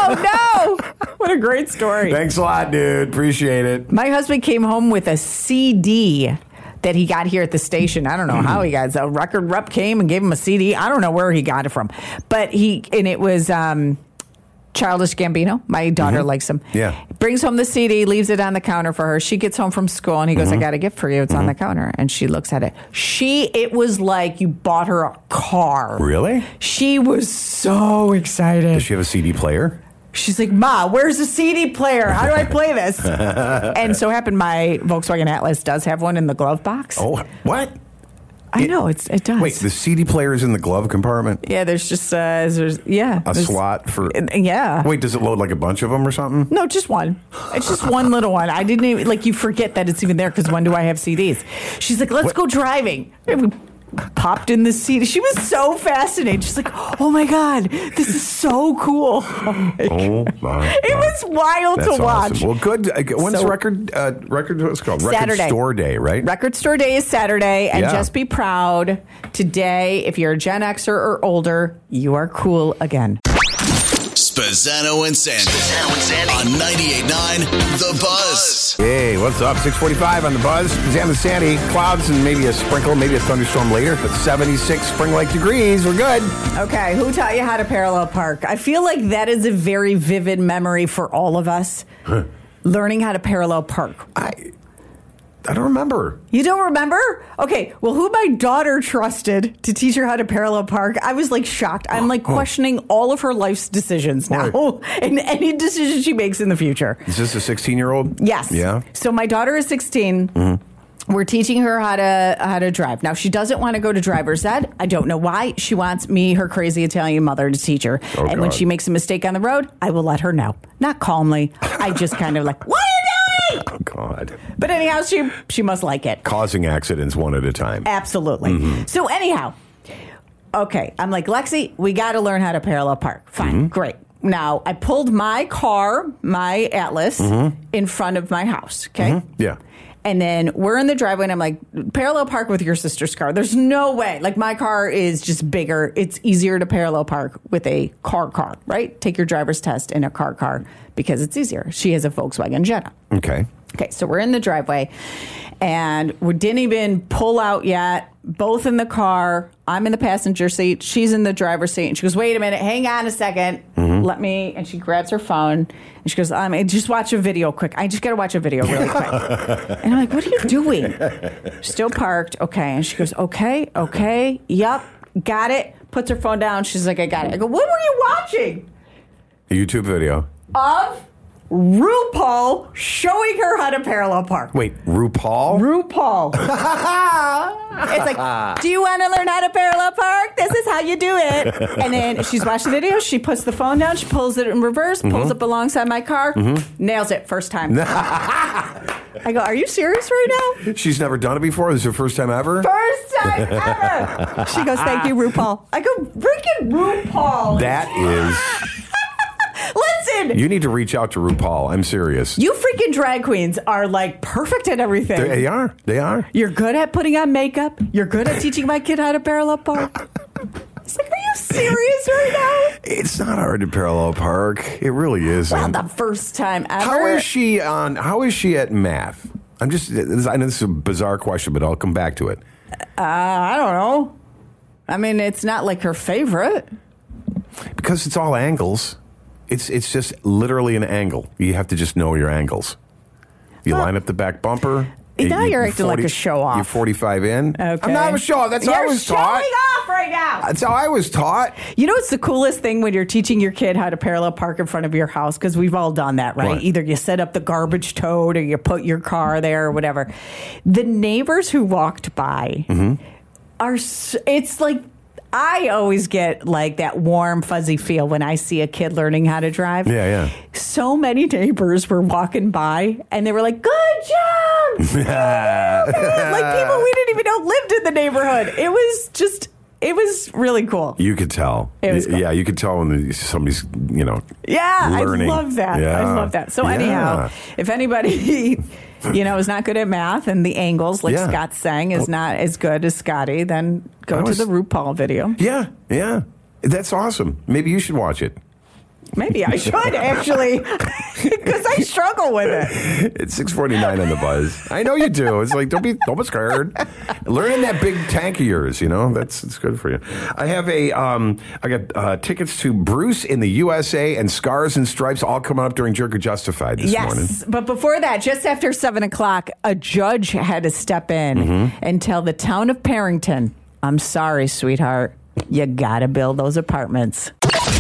Speaker 7: Oh, no. What a great story.
Speaker 6: Thanks a lot, dude. Appreciate it.
Speaker 7: My husband came home with a C D that he got here at the station. I don't know how he got it. A record rep came and gave him a C D. I don't know where he got it from. But he, and it was um, Childish Gambino. My daughter
Speaker 6: Mm-hmm.
Speaker 7: likes him.
Speaker 6: Yeah.
Speaker 7: Brings home the C D, leaves it on the counter for her. She gets home from school and he goes,
Speaker 6: Mm-hmm.
Speaker 7: I got a gift for you. It's on the counter. And she looks at it. She, it was like you bought her a car.
Speaker 6: Really?
Speaker 7: She was so excited.
Speaker 6: Does she have a C D player?
Speaker 7: She's like, Ma, where's the C D player? How do I play this? And so happened my Volkswagen Atlas does have one in the glove box.
Speaker 6: Oh, what?
Speaker 7: I know, it's it does.
Speaker 6: Wait, the C D player is in the glove compartment?
Speaker 7: yeah, there's just, uh, there's, yeah.
Speaker 6: A
Speaker 7: there's-
Speaker 6: slot for...
Speaker 7: Yeah.
Speaker 6: Wait, does it load like a bunch of them or something?
Speaker 7: No, just one. It's just one little one. I didn't even, like, you forget that it's even there because when do I have C Ds? She's like, let's
Speaker 6: What?
Speaker 7: go driving. And we popped in the C D. She was so fascinated. She's like, oh my God, this is so cool. I'm like,
Speaker 6: Oh, my
Speaker 7: it
Speaker 6: God.
Speaker 7: was wild
Speaker 6: That's
Speaker 7: to watch.
Speaker 6: awesome. Well, good. Uh, When's
Speaker 7: So-
Speaker 6: record, uh, record, what's it called? Record
Speaker 7: Saturday.
Speaker 6: Store Day, right?
Speaker 7: Record Store Day is Saturday, and
Speaker 6: Yeah.
Speaker 7: just be proud. Today, if you're a Gen Xer or older, you are cool again.
Speaker 8: Spazzano and Sandy. Spazzano and Sandy. On ninety-eight point nine The Buzz.
Speaker 6: Hey, what's up? six forty-five on the Buzz. Sam and Sandy. Clouds and maybe a sprinkle, maybe a thunderstorm later, but seventy-six spring-like degrees. We're good.
Speaker 7: Okay, who taught you how to parallel park? I feel like that is a very vivid memory for all of us. Learning how to parallel park.
Speaker 6: I I don't remember.
Speaker 7: You don't remember? Okay, well, who my daughter trusted to teach her how to parallel park, I was like shocked. I'm like questioning all of her life's decisions now and any decision she makes in the future.
Speaker 6: Is this a sixteen-year-old?
Speaker 7: Yes.
Speaker 6: Yeah.
Speaker 7: So my daughter is sixteen.
Speaker 6: Mm-hmm.
Speaker 7: we're teaching her how to how to drive. Now, she doesn't want to go to driver's ed. I don't know why. She wants me, her crazy Italian mother, to teach her.
Speaker 6: Oh,
Speaker 7: and when
Speaker 6: God.
Speaker 7: she makes a mistake on the road, I will let her know. Not calmly. I just kind of like, what are you doing?
Speaker 6: Oh, God.
Speaker 7: But anyhow, she she must like it.
Speaker 6: Causing accidents one at a time.
Speaker 7: Absolutely.
Speaker 6: Mm-hmm.
Speaker 7: So anyhow, okay, I'm like, Lexi, we got to learn how to parallel park. Fine,
Speaker 6: Mm-hmm.
Speaker 7: great. Now, I pulled my car, my Atlas,
Speaker 6: Mm-hmm.
Speaker 7: in front of my house, okay?
Speaker 6: Mm-hmm. Yeah.
Speaker 7: And then we're in the driveway, and I'm like, parallel park with your sister's car. There's no way. Like, my car is just bigger. It's easier to parallel park with a car car, right? Take your driver's test in a car car because it's easier. She has a Volkswagen Jetta.
Speaker 6: Okay.
Speaker 7: Okay, so we're in the driveway, and we didn't even pull out yet. Both in the car. I'm in the passenger seat. She's in the driver's seat. And she goes, wait a minute. Hang on a second.
Speaker 6: Mm-hmm.
Speaker 7: Let me. And she grabs her phone. And she goes, um, just watch a video quick. I just got to watch a video really quick. And I'm like, what are you doing? Still parked. Okay. And she goes, okay, okay. Yep. Got it. Puts her phone down. She's like, I got it. I go, what were you watching?
Speaker 6: A YouTube video.
Speaker 7: Of RuPaul showing her how to parallel park.
Speaker 6: Wait, RuPaul?
Speaker 7: RuPaul. It's like, do you want to learn how to parallel park? This is how you do it. And then she's watched the video. She puts the phone down. She pulls it in reverse, pulls
Speaker 6: Mm-hmm.
Speaker 7: up alongside my car,
Speaker 6: Mm-hmm.
Speaker 7: nails it first time. I go, are you serious right now?
Speaker 6: She's never done it before? This is her first time ever?
Speaker 7: First time ever. She goes, thank you, RuPaul. I go, freaking RuPaul.
Speaker 6: That is...
Speaker 7: Listen.
Speaker 6: You need to reach out to RuPaul. I'm serious.
Speaker 7: You freaking drag queens are like perfect at everything.
Speaker 6: They are. They are.
Speaker 7: You're good at putting on makeup. You're good at teaching my kid how to parallel park. It's like, are you serious right now?
Speaker 6: It's not hard to parallel park. It really isn't.
Speaker 7: Well, the first time ever.
Speaker 6: How is she on? How is she at math? I'm just. I know this is a bizarre question, but I'll come back to it.
Speaker 7: Uh, I don't know. I mean, it's not like her favorite.
Speaker 6: Because it's all angles. It's it's just literally an angle. You have to just know your angles. You
Speaker 7: Well,
Speaker 6: line up the back bumper.
Speaker 7: now
Speaker 6: you-
Speaker 7: you're acting like a show-off.
Speaker 6: You're forty-five in.
Speaker 7: Okay.
Speaker 6: I'm not a show off. That's
Speaker 7: You're
Speaker 6: how I was
Speaker 7: showing
Speaker 6: taught.
Speaker 7: off right now.
Speaker 6: That's how I was taught.
Speaker 7: You know what's the coolest thing when you're teaching your kid how to parallel park in front of your house? Because we've all done that, right?
Speaker 6: What?
Speaker 7: Either you set up the garbage tote or you put your car there or whatever. The neighbors who walked by
Speaker 6: Mm-hmm.
Speaker 7: are, s- it's like, I always get like that warm, fuzzy feel when I see a kid learning how to drive.
Speaker 6: Yeah, yeah.
Speaker 7: So many neighbors were walking by and they were like, good job! Good job!" Like people we didn't even know lived in the neighborhood. It was just, it was really cool.
Speaker 6: You could tell.
Speaker 7: It was cool.
Speaker 6: Yeah, you could tell when somebody's, you know,
Speaker 7: Yeah,
Speaker 6: learning.
Speaker 7: I love that.
Speaker 6: Yeah.
Speaker 7: I love that. So
Speaker 6: Yeah.
Speaker 7: anyhow, if anybody, you know, is not good at math and the angles, like
Speaker 6: Yeah.
Speaker 7: Scott's saying, is not as good as Scotty, then go
Speaker 6: I was-
Speaker 7: to the RuPaul video.
Speaker 6: Yeah, yeah. That's awesome. Maybe you should watch it.
Speaker 7: Maybe I should actually, because I struggle with it.
Speaker 6: It's six forty-nine on the buzz. I know you do. It's like, don't be, don't be scared. Learn in that big tank of yours, you know? That's it's good for you. I have a, um, I got uh, tickets to Bruce in the U S A and Scars and Stripes all coming up during Jerk or Justified this
Speaker 7: Yes,
Speaker 6: morning.
Speaker 7: but before that, just after seven o'clock, a judge had to step in
Speaker 6: Mm-hmm.
Speaker 7: and tell the town of Parrington, I'm sorry, sweetheart, you got to build those apartments.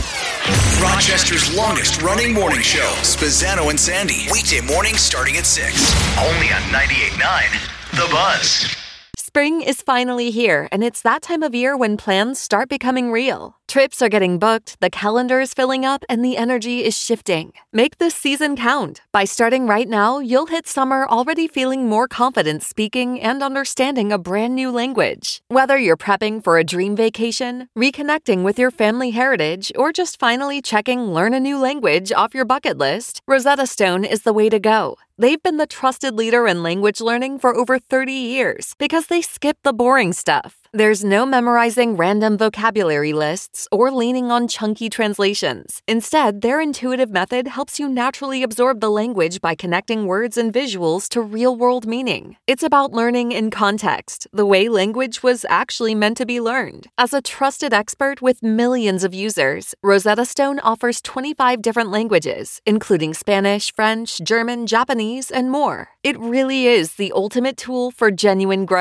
Speaker 8: Rochester's longest running morning show, Spazzano and Sandy. Weekday mornings starting at six. Only on ninety-eight point nine The Buzz.
Speaker 1: Spring is finally here, and it's that time of year when plans start becoming real. Trips are getting booked, the calendar is filling up, and the energy is shifting. Make this season count. By starting right now, you'll hit summer already feeling more confident speaking and understanding a brand new language. Whether you're prepping for a dream vacation, reconnecting with your family heritage, or just finally checking learn a new language off your bucket list, Rosetta Stone is the way to go. They've been the trusted leader in language learning for over thirty years because they skip the boring stuff. There's no memorizing random vocabulary lists or leaning on chunky translations. Instead, their intuitive method helps you naturally absorb the language by connecting words and visuals to real-world meaning. It's about learning in context, the way language was actually meant to be learned. As a trusted expert with millions of users, Rosetta Stone offers twenty-five different languages, including Spanish, French, German, Japanese, and more. It really is the ultimate tool for genuine growth.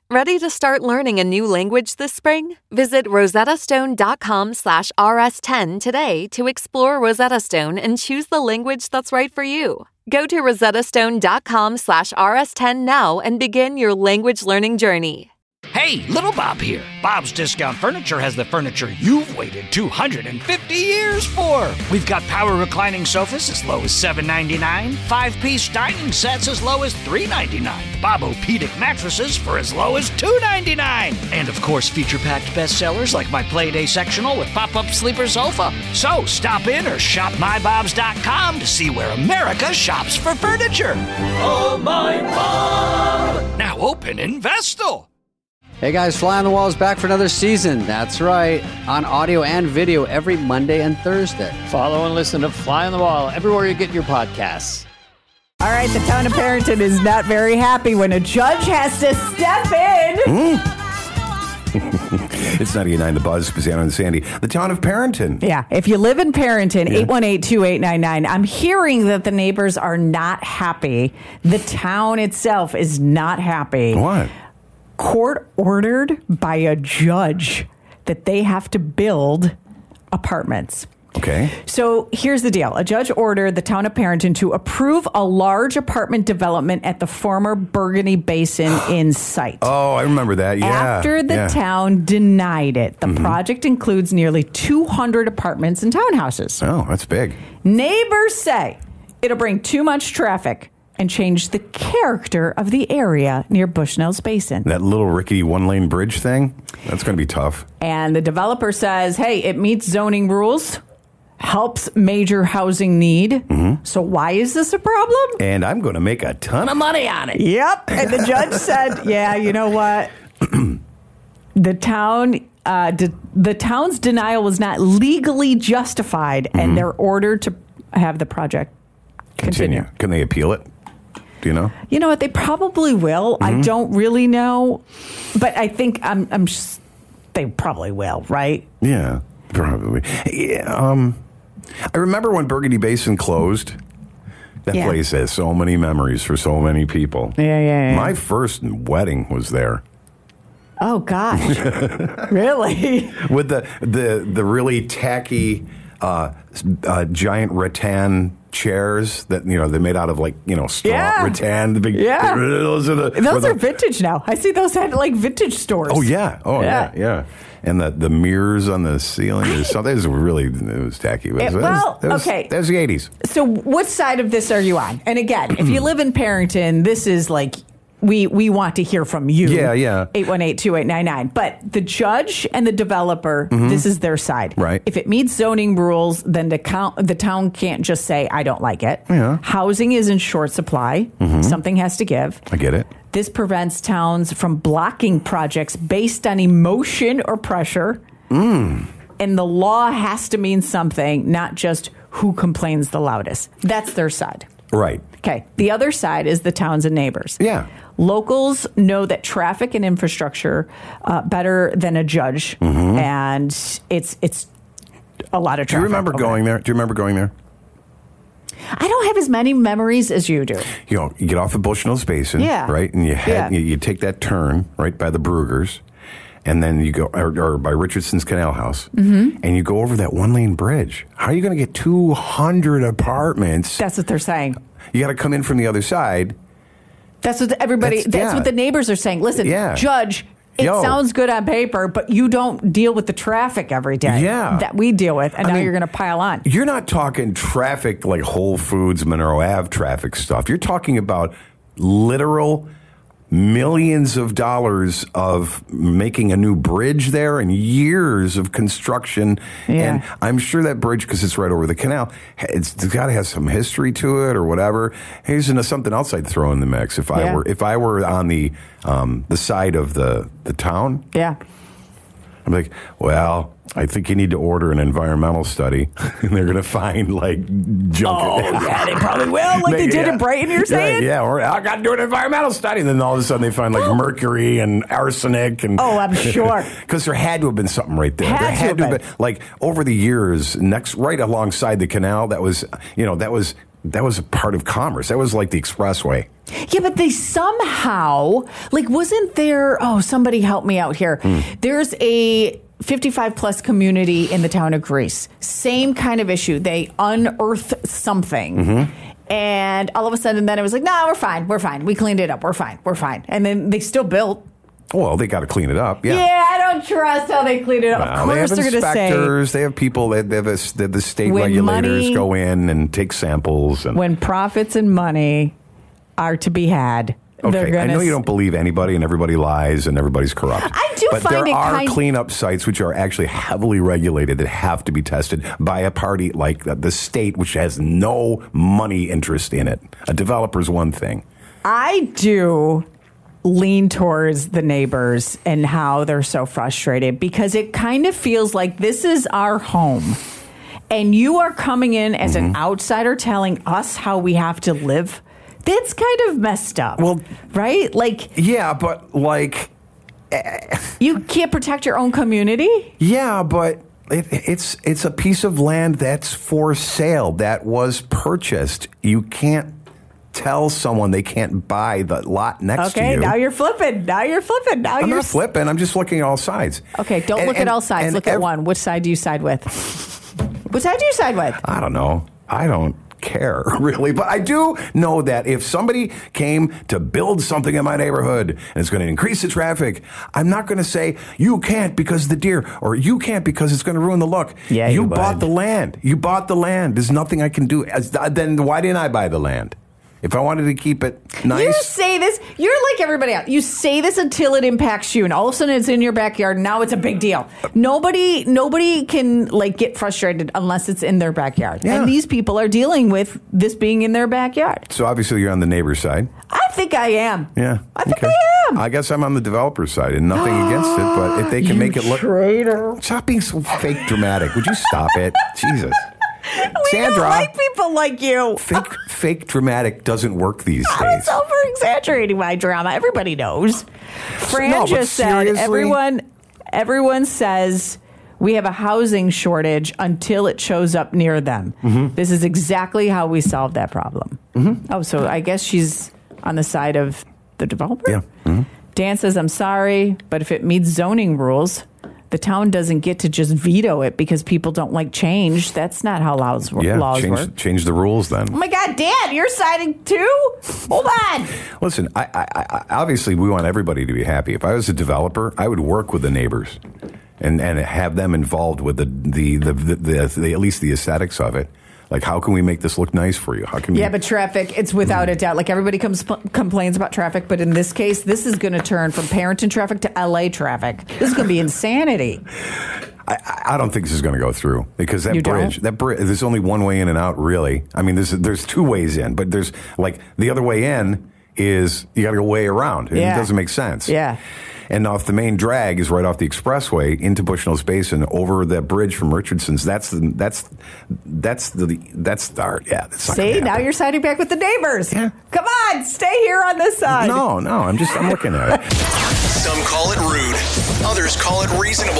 Speaker 1: Ready to start learning a new language this spring? Visit rosettastone.com slash rs10 today to explore Rosetta Stone and choose the language that's right for you. Go to rosettastone.com slash rs10 now and begin your language learning journey.
Speaker 2: Hey, Little Bob here. Bob's Discount Furniture has the furniture you've waited two hundred fifty years for. We've got power reclining sofas as low as seven ninety-nine, five-piece dining sets as low as three ninety-nine, Bob-O-Pedic mattresses for as low as two ninety-nine, and of course feature-packed bestsellers like my Playday sectional with pop-up sleeper sofa. So stop in or shop my bobs dot com to see where America shops for furniture.
Speaker 3: Oh, my Bob!
Speaker 2: Now open in Vestal.
Speaker 11: Hey guys, Fly on the Wall is back for another season. That's right, on audio and video every Monday and Thursday.
Speaker 12: Follow and listen to Fly on the Wall everywhere you get your podcasts.
Speaker 7: All right, the town of Barrington is not very happy when a judge has to step in.
Speaker 6: Mm. It's ninety-eight point nine The Buzz, Spezzano and Sandy. The town of Barrington.
Speaker 7: Yeah, if you live in Barrington, eight one eight, two eight nine nine. I'm hearing that the neighbors are not happy. The town itself is not happy.
Speaker 6: What?
Speaker 7: Court ordered by a judge that they have to build apartments.
Speaker 6: Okay.
Speaker 7: So here's the deal. A judge ordered the town of Barrington to approve a large apartment development at the former Burgundy Basin in sight.
Speaker 6: Oh, I remember that. Yeah.
Speaker 7: After the
Speaker 6: yeah.
Speaker 7: town denied it, the mm-hmm. project includes nearly two hundred apartments and townhouses.
Speaker 6: Oh, that's big.
Speaker 7: Neighbors say it'll bring too much traffic and change the character of the area near Bushnell's Basin.
Speaker 6: That little rickety one-lane bridge thing, that's going to be tough.
Speaker 7: And the developer says, hey, it meets zoning rules, helps major housing need. Mm-hmm. So why is this a problem?
Speaker 6: And I'm going to make a ton of money on it.
Speaker 7: Yep. And the judge said, yeah, you know what? the town... Uh, de- the town's denial was not legally justified, mm-hmm. and they're ordered to have the project continue.
Speaker 6: continue. Can they appeal it? Do you know?
Speaker 7: You know what? They probably will. Mm-hmm. I don't really know, but I think I'm. I'm. Just, they probably will, right?
Speaker 6: Yeah, probably. Yeah, um, I remember when Burgundy Basin closed. That yeah. place has so many memories for so many people.
Speaker 7: Yeah, yeah, yeah.
Speaker 6: My first wedding was there.
Speaker 7: Oh gosh, really?
Speaker 6: With the the the really tacky uh, uh, giant rattan chairs that, you know, they're made out of, like, you know, straw
Speaker 7: yeah.
Speaker 6: rattan. The big,
Speaker 7: yeah.
Speaker 6: the, those are the
Speaker 7: those
Speaker 6: the,
Speaker 7: are vintage now. I see those at like vintage stores.
Speaker 6: Oh yeah, oh yeah, yeah. yeah. And the, the mirrors on the ceiling or something. It was really, it was tacky. It was,
Speaker 7: it, well,
Speaker 6: that was,
Speaker 7: okay.
Speaker 6: That was the eighties.
Speaker 7: So what side of this are you on? And again, if you live in Barrington, this is like, we we want to hear from you.
Speaker 6: Yeah, yeah.
Speaker 7: eight one eight, two eight nine nine. But the judge and the developer, mm-hmm. this is their side.
Speaker 6: Right.
Speaker 7: If it meets zoning rules, then the, count, the town can't just say, I don't like it.
Speaker 6: Yeah.
Speaker 7: Housing is in short supply. Mm-hmm. Something has to give.
Speaker 6: I get it.
Speaker 7: This prevents towns from blocking projects based on emotion or pressure.
Speaker 6: Mm.
Speaker 7: And the law has to mean something, not just who complains the loudest. That's their side.
Speaker 6: Right.
Speaker 7: Okay. The other side is the towns and neighbors.
Speaker 6: Yeah.
Speaker 7: Locals know that traffic and infrastructure uh, better than a judge, mm-hmm. and it's it's a lot of traffic.
Speaker 6: Do you remember going there? Do you remember going there?
Speaker 7: I don't have as many memories as you do.
Speaker 6: You know, you get off of Bushnell's Basin,
Speaker 7: yeah.
Speaker 6: right, and you head,
Speaker 7: yeah.
Speaker 6: you, you take that turn right by the Brugers, and then you go or, or by Richardson's Canal House,
Speaker 7: mm-hmm.
Speaker 6: and you go over that one lane bridge. How are you going to get two hundred apartments?
Speaker 7: That's what they're saying.
Speaker 6: You got to come in from the other side.
Speaker 7: That's what everybody. That's, that's yeah. what the neighbors are saying. Listen,
Speaker 6: yeah.
Speaker 7: Judge, it
Speaker 6: Yo.
Speaker 7: sounds good on paper, but you don't deal with the traffic every day
Speaker 6: yeah.
Speaker 7: that we deal with, and
Speaker 6: I
Speaker 7: now
Speaker 6: mean,
Speaker 7: you're going to pile on.
Speaker 6: You're not talking traffic like Whole Foods, Monroe Ave traffic stuff. You're talking about literal millions of dollars of making a new bridge there and years of construction.
Speaker 7: Yeah.
Speaker 6: And I'm sure that bridge, because it's right over the canal, it's, it's got to have some history to it or whatever. Here's something else I'd throw in the mix if I
Speaker 7: yeah.
Speaker 6: were if I were on the um, the side of the, the town.
Speaker 7: Yeah.
Speaker 6: I'm like, well, I think you need to order an environmental study, and they're going to find, like, junk.
Speaker 7: Oh, yeah, they probably will, like they, they did
Speaker 6: yeah.
Speaker 7: in Brighton, you're saying?
Speaker 6: Yeah, yeah, or I got to do an environmental study. And then all of a sudden they find, like, mercury and arsenic. and
Speaker 7: Oh, I'm sure.
Speaker 6: Because there had to have been something right there.
Speaker 7: Had
Speaker 6: there
Speaker 7: had to have been.
Speaker 6: been. Like, over the years, next right alongside the canal, that was, you know, that was that was a part of commerce. That was like the expressway.
Speaker 7: Yeah, but they somehow, like, wasn't there, oh, somebody help me out here. Mm. There's a fifty-five plus community in the town of Greece. Same kind of issue. They unearthed something. Mm-hmm. And all of a sudden, then it was like, no, nah, we're fine. We're fine. We cleaned it up. We're fine. We're fine. And then they still built.
Speaker 6: Well, they got to clean it up. Yeah.
Speaker 7: Yeah, I don't trust how they clean it up.
Speaker 6: Well,
Speaker 7: of course,
Speaker 6: they have
Speaker 7: they're going to say.
Speaker 6: inspectors. They have people. They, they have a, the, the state
Speaker 7: when
Speaker 6: regulators
Speaker 7: money,
Speaker 6: go in and take samples. And,
Speaker 7: when profits and money are to be had.
Speaker 6: Okay, I know you don't believe anybody and everybody lies and everybody's corrupt.
Speaker 7: I do
Speaker 6: but
Speaker 7: find
Speaker 6: there
Speaker 7: it
Speaker 6: are
Speaker 7: kind
Speaker 6: cleanup sites which are actually heavily regulated that have to be tested by a party like the state, which has no money interest in it. A developer's one thing.
Speaker 7: I do lean towards the neighbors and how they're so frustrated because it kind of feels like this is our home. And you are coming in as mm-hmm. an outsider telling us how we have to live. That's kind of messed up. Well, right? Like,
Speaker 6: yeah, but like,
Speaker 7: uh, you can't protect your own community.
Speaker 6: Yeah, but it, it's it's a piece of land that's for sale that was purchased. You can't tell someone they can't buy the lot next
Speaker 7: okay,
Speaker 6: to you.
Speaker 7: Okay, now you're flipping. Now you're flipping. Now
Speaker 6: I'm
Speaker 7: you're
Speaker 6: not flipping. I'm just looking at all sides.
Speaker 7: Okay, don't
Speaker 6: and,
Speaker 7: look
Speaker 6: and,
Speaker 7: at all sides. Look at ev- one. Which side do you side with? Which side do you side with?
Speaker 6: I don't know. I don't care really, but I do know that if somebody came to build something in my neighborhood and it's going to increase the traffic, I'm not going to say you can't because of the deer or you can't because it's going to ruin the look.
Speaker 7: Yeah,
Speaker 6: you,
Speaker 7: you
Speaker 6: bought
Speaker 7: would.
Speaker 6: the land. You bought the land. There's nothing I can do. As, then why didn't I buy the land? If I wanted to keep it nice.
Speaker 7: You say this, you're like everybody else. You say this until it impacts you, and all of a sudden it's in your backyard, and now it's a big deal. Nobody nobody can like get frustrated unless it's in their backyard.
Speaker 6: Yeah.
Speaker 7: And these people are dealing with this being in their backyard.
Speaker 6: So obviously you're on the neighbor's side.
Speaker 7: I think I am.
Speaker 6: Yeah.
Speaker 7: I think
Speaker 6: okay.
Speaker 7: I am.
Speaker 6: I guess I'm on the developer's side, and nothing against it, but if they can
Speaker 7: you
Speaker 6: make it look...
Speaker 7: traitor.
Speaker 6: Stop being so fake dramatic. Would you stop it? Jesus.
Speaker 7: We
Speaker 6: Sandra,
Speaker 7: don't like people like you.
Speaker 6: Fake, fake dramatic doesn't work these
Speaker 7: I
Speaker 6: days.
Speaker 7: was over exaggerating my drama. Everybody knows. Fran
Speaker 6: no,
Speaker 7: just said
Speaker 6: seriously?
Speaker 7: everyone. Everyone says we have a housing shortage until it shows up near them. Mm-hmm. This is exactly how we solve that problem. Mm-hmm. Oh, so I guess she's on the side of the developer.
Speaker 6: Yeah. Mm-hmm.
Speaker 7: Dan says, "I'm sorry, but if it meets zoning rules." The town doesn't get to just veto it because people don't like change. That's not how laws,
Speaker 6: yeah,
Speaker 7: laws
Speaker 6: change,
Speaker 7: work.
Speaker 6: Change the rules then.
Speaker 7: Oh, my God, Dad, you're siding too? Hold on.
Speaker 6: Listen, I, I, I, obviously we want everybody to be happy. If I was a developer, I would work with the neighbors and, and have them involved with the, the, the, the, the, the at least the aesthetics of it. Like, how can we make this look nice for you? How can
Speaker 7: Yeah,
Speaker 6: we...
Speaker 7: but traffic, it's without a doubt. Like, everybody comes complains about traffic, but in this case, this is going to turn from Parenton traffic to L A traffic. This is going to be insanity.
Speaker 6: I, I don't think this is going to go through because that
Speaker 7: You
Speaker 6: bridge,
Speaker 7: don't?
Speaker 6: that bridge, there's only one way in and out, really. I mean, there's there's two ways in, but there's like the other way in is you got to go way around.
Speaker 7: Yeah.
Speaker 6: It doesn't make sense.
Speaker 7: Yeah.
Speaker 6: And now, if the main drag is right off the expressway into Bushnell's Basin over that bridge from Richardson's, that's the that's that's the that's the art. Yeah, that's not
Speaker 7: See,
Speaker 6: gonna
Speaker 7: now
Speaker 6: happen.
Speaker 7: you're siding back with the neighbors.
Speaker 6: Yeah.
Speaker 7: Come on, stay here on this side.
Speaker 6: No, no, I'm just I'm looking at it.
Speaker 8: Some call it rude, others call it reasonable.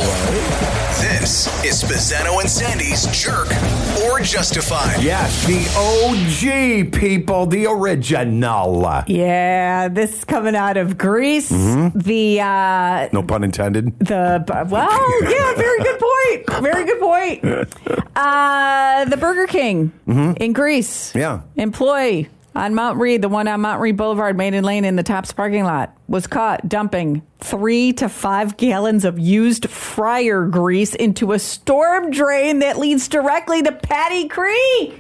Speaker 8: This is Spezzano and Sandy's Jerk or Justified.
Speaker 6: Yes, the O G people, the original.
Speaker 7: Yeah, this is coming out of Greece.
Speaker 6: Mm-hmm.
Speaker 7: The uh,
Speaker 6: No pun intended.
Speaker 7: The well, yeah, very good point. Very good point. Uh, the Burger King
Speaker 6: Mm-hmm.
Speaker 7: in Greece.
Speaker 6: Yeah.
Speaker 7: Employee on Mount Reed, the one on Mount Reed Boulevard, Maiden Lane in the Tops parking lot, was caught dumping three to five gallons of used fryer grease into a storm drain that leads directly to Patty Creek.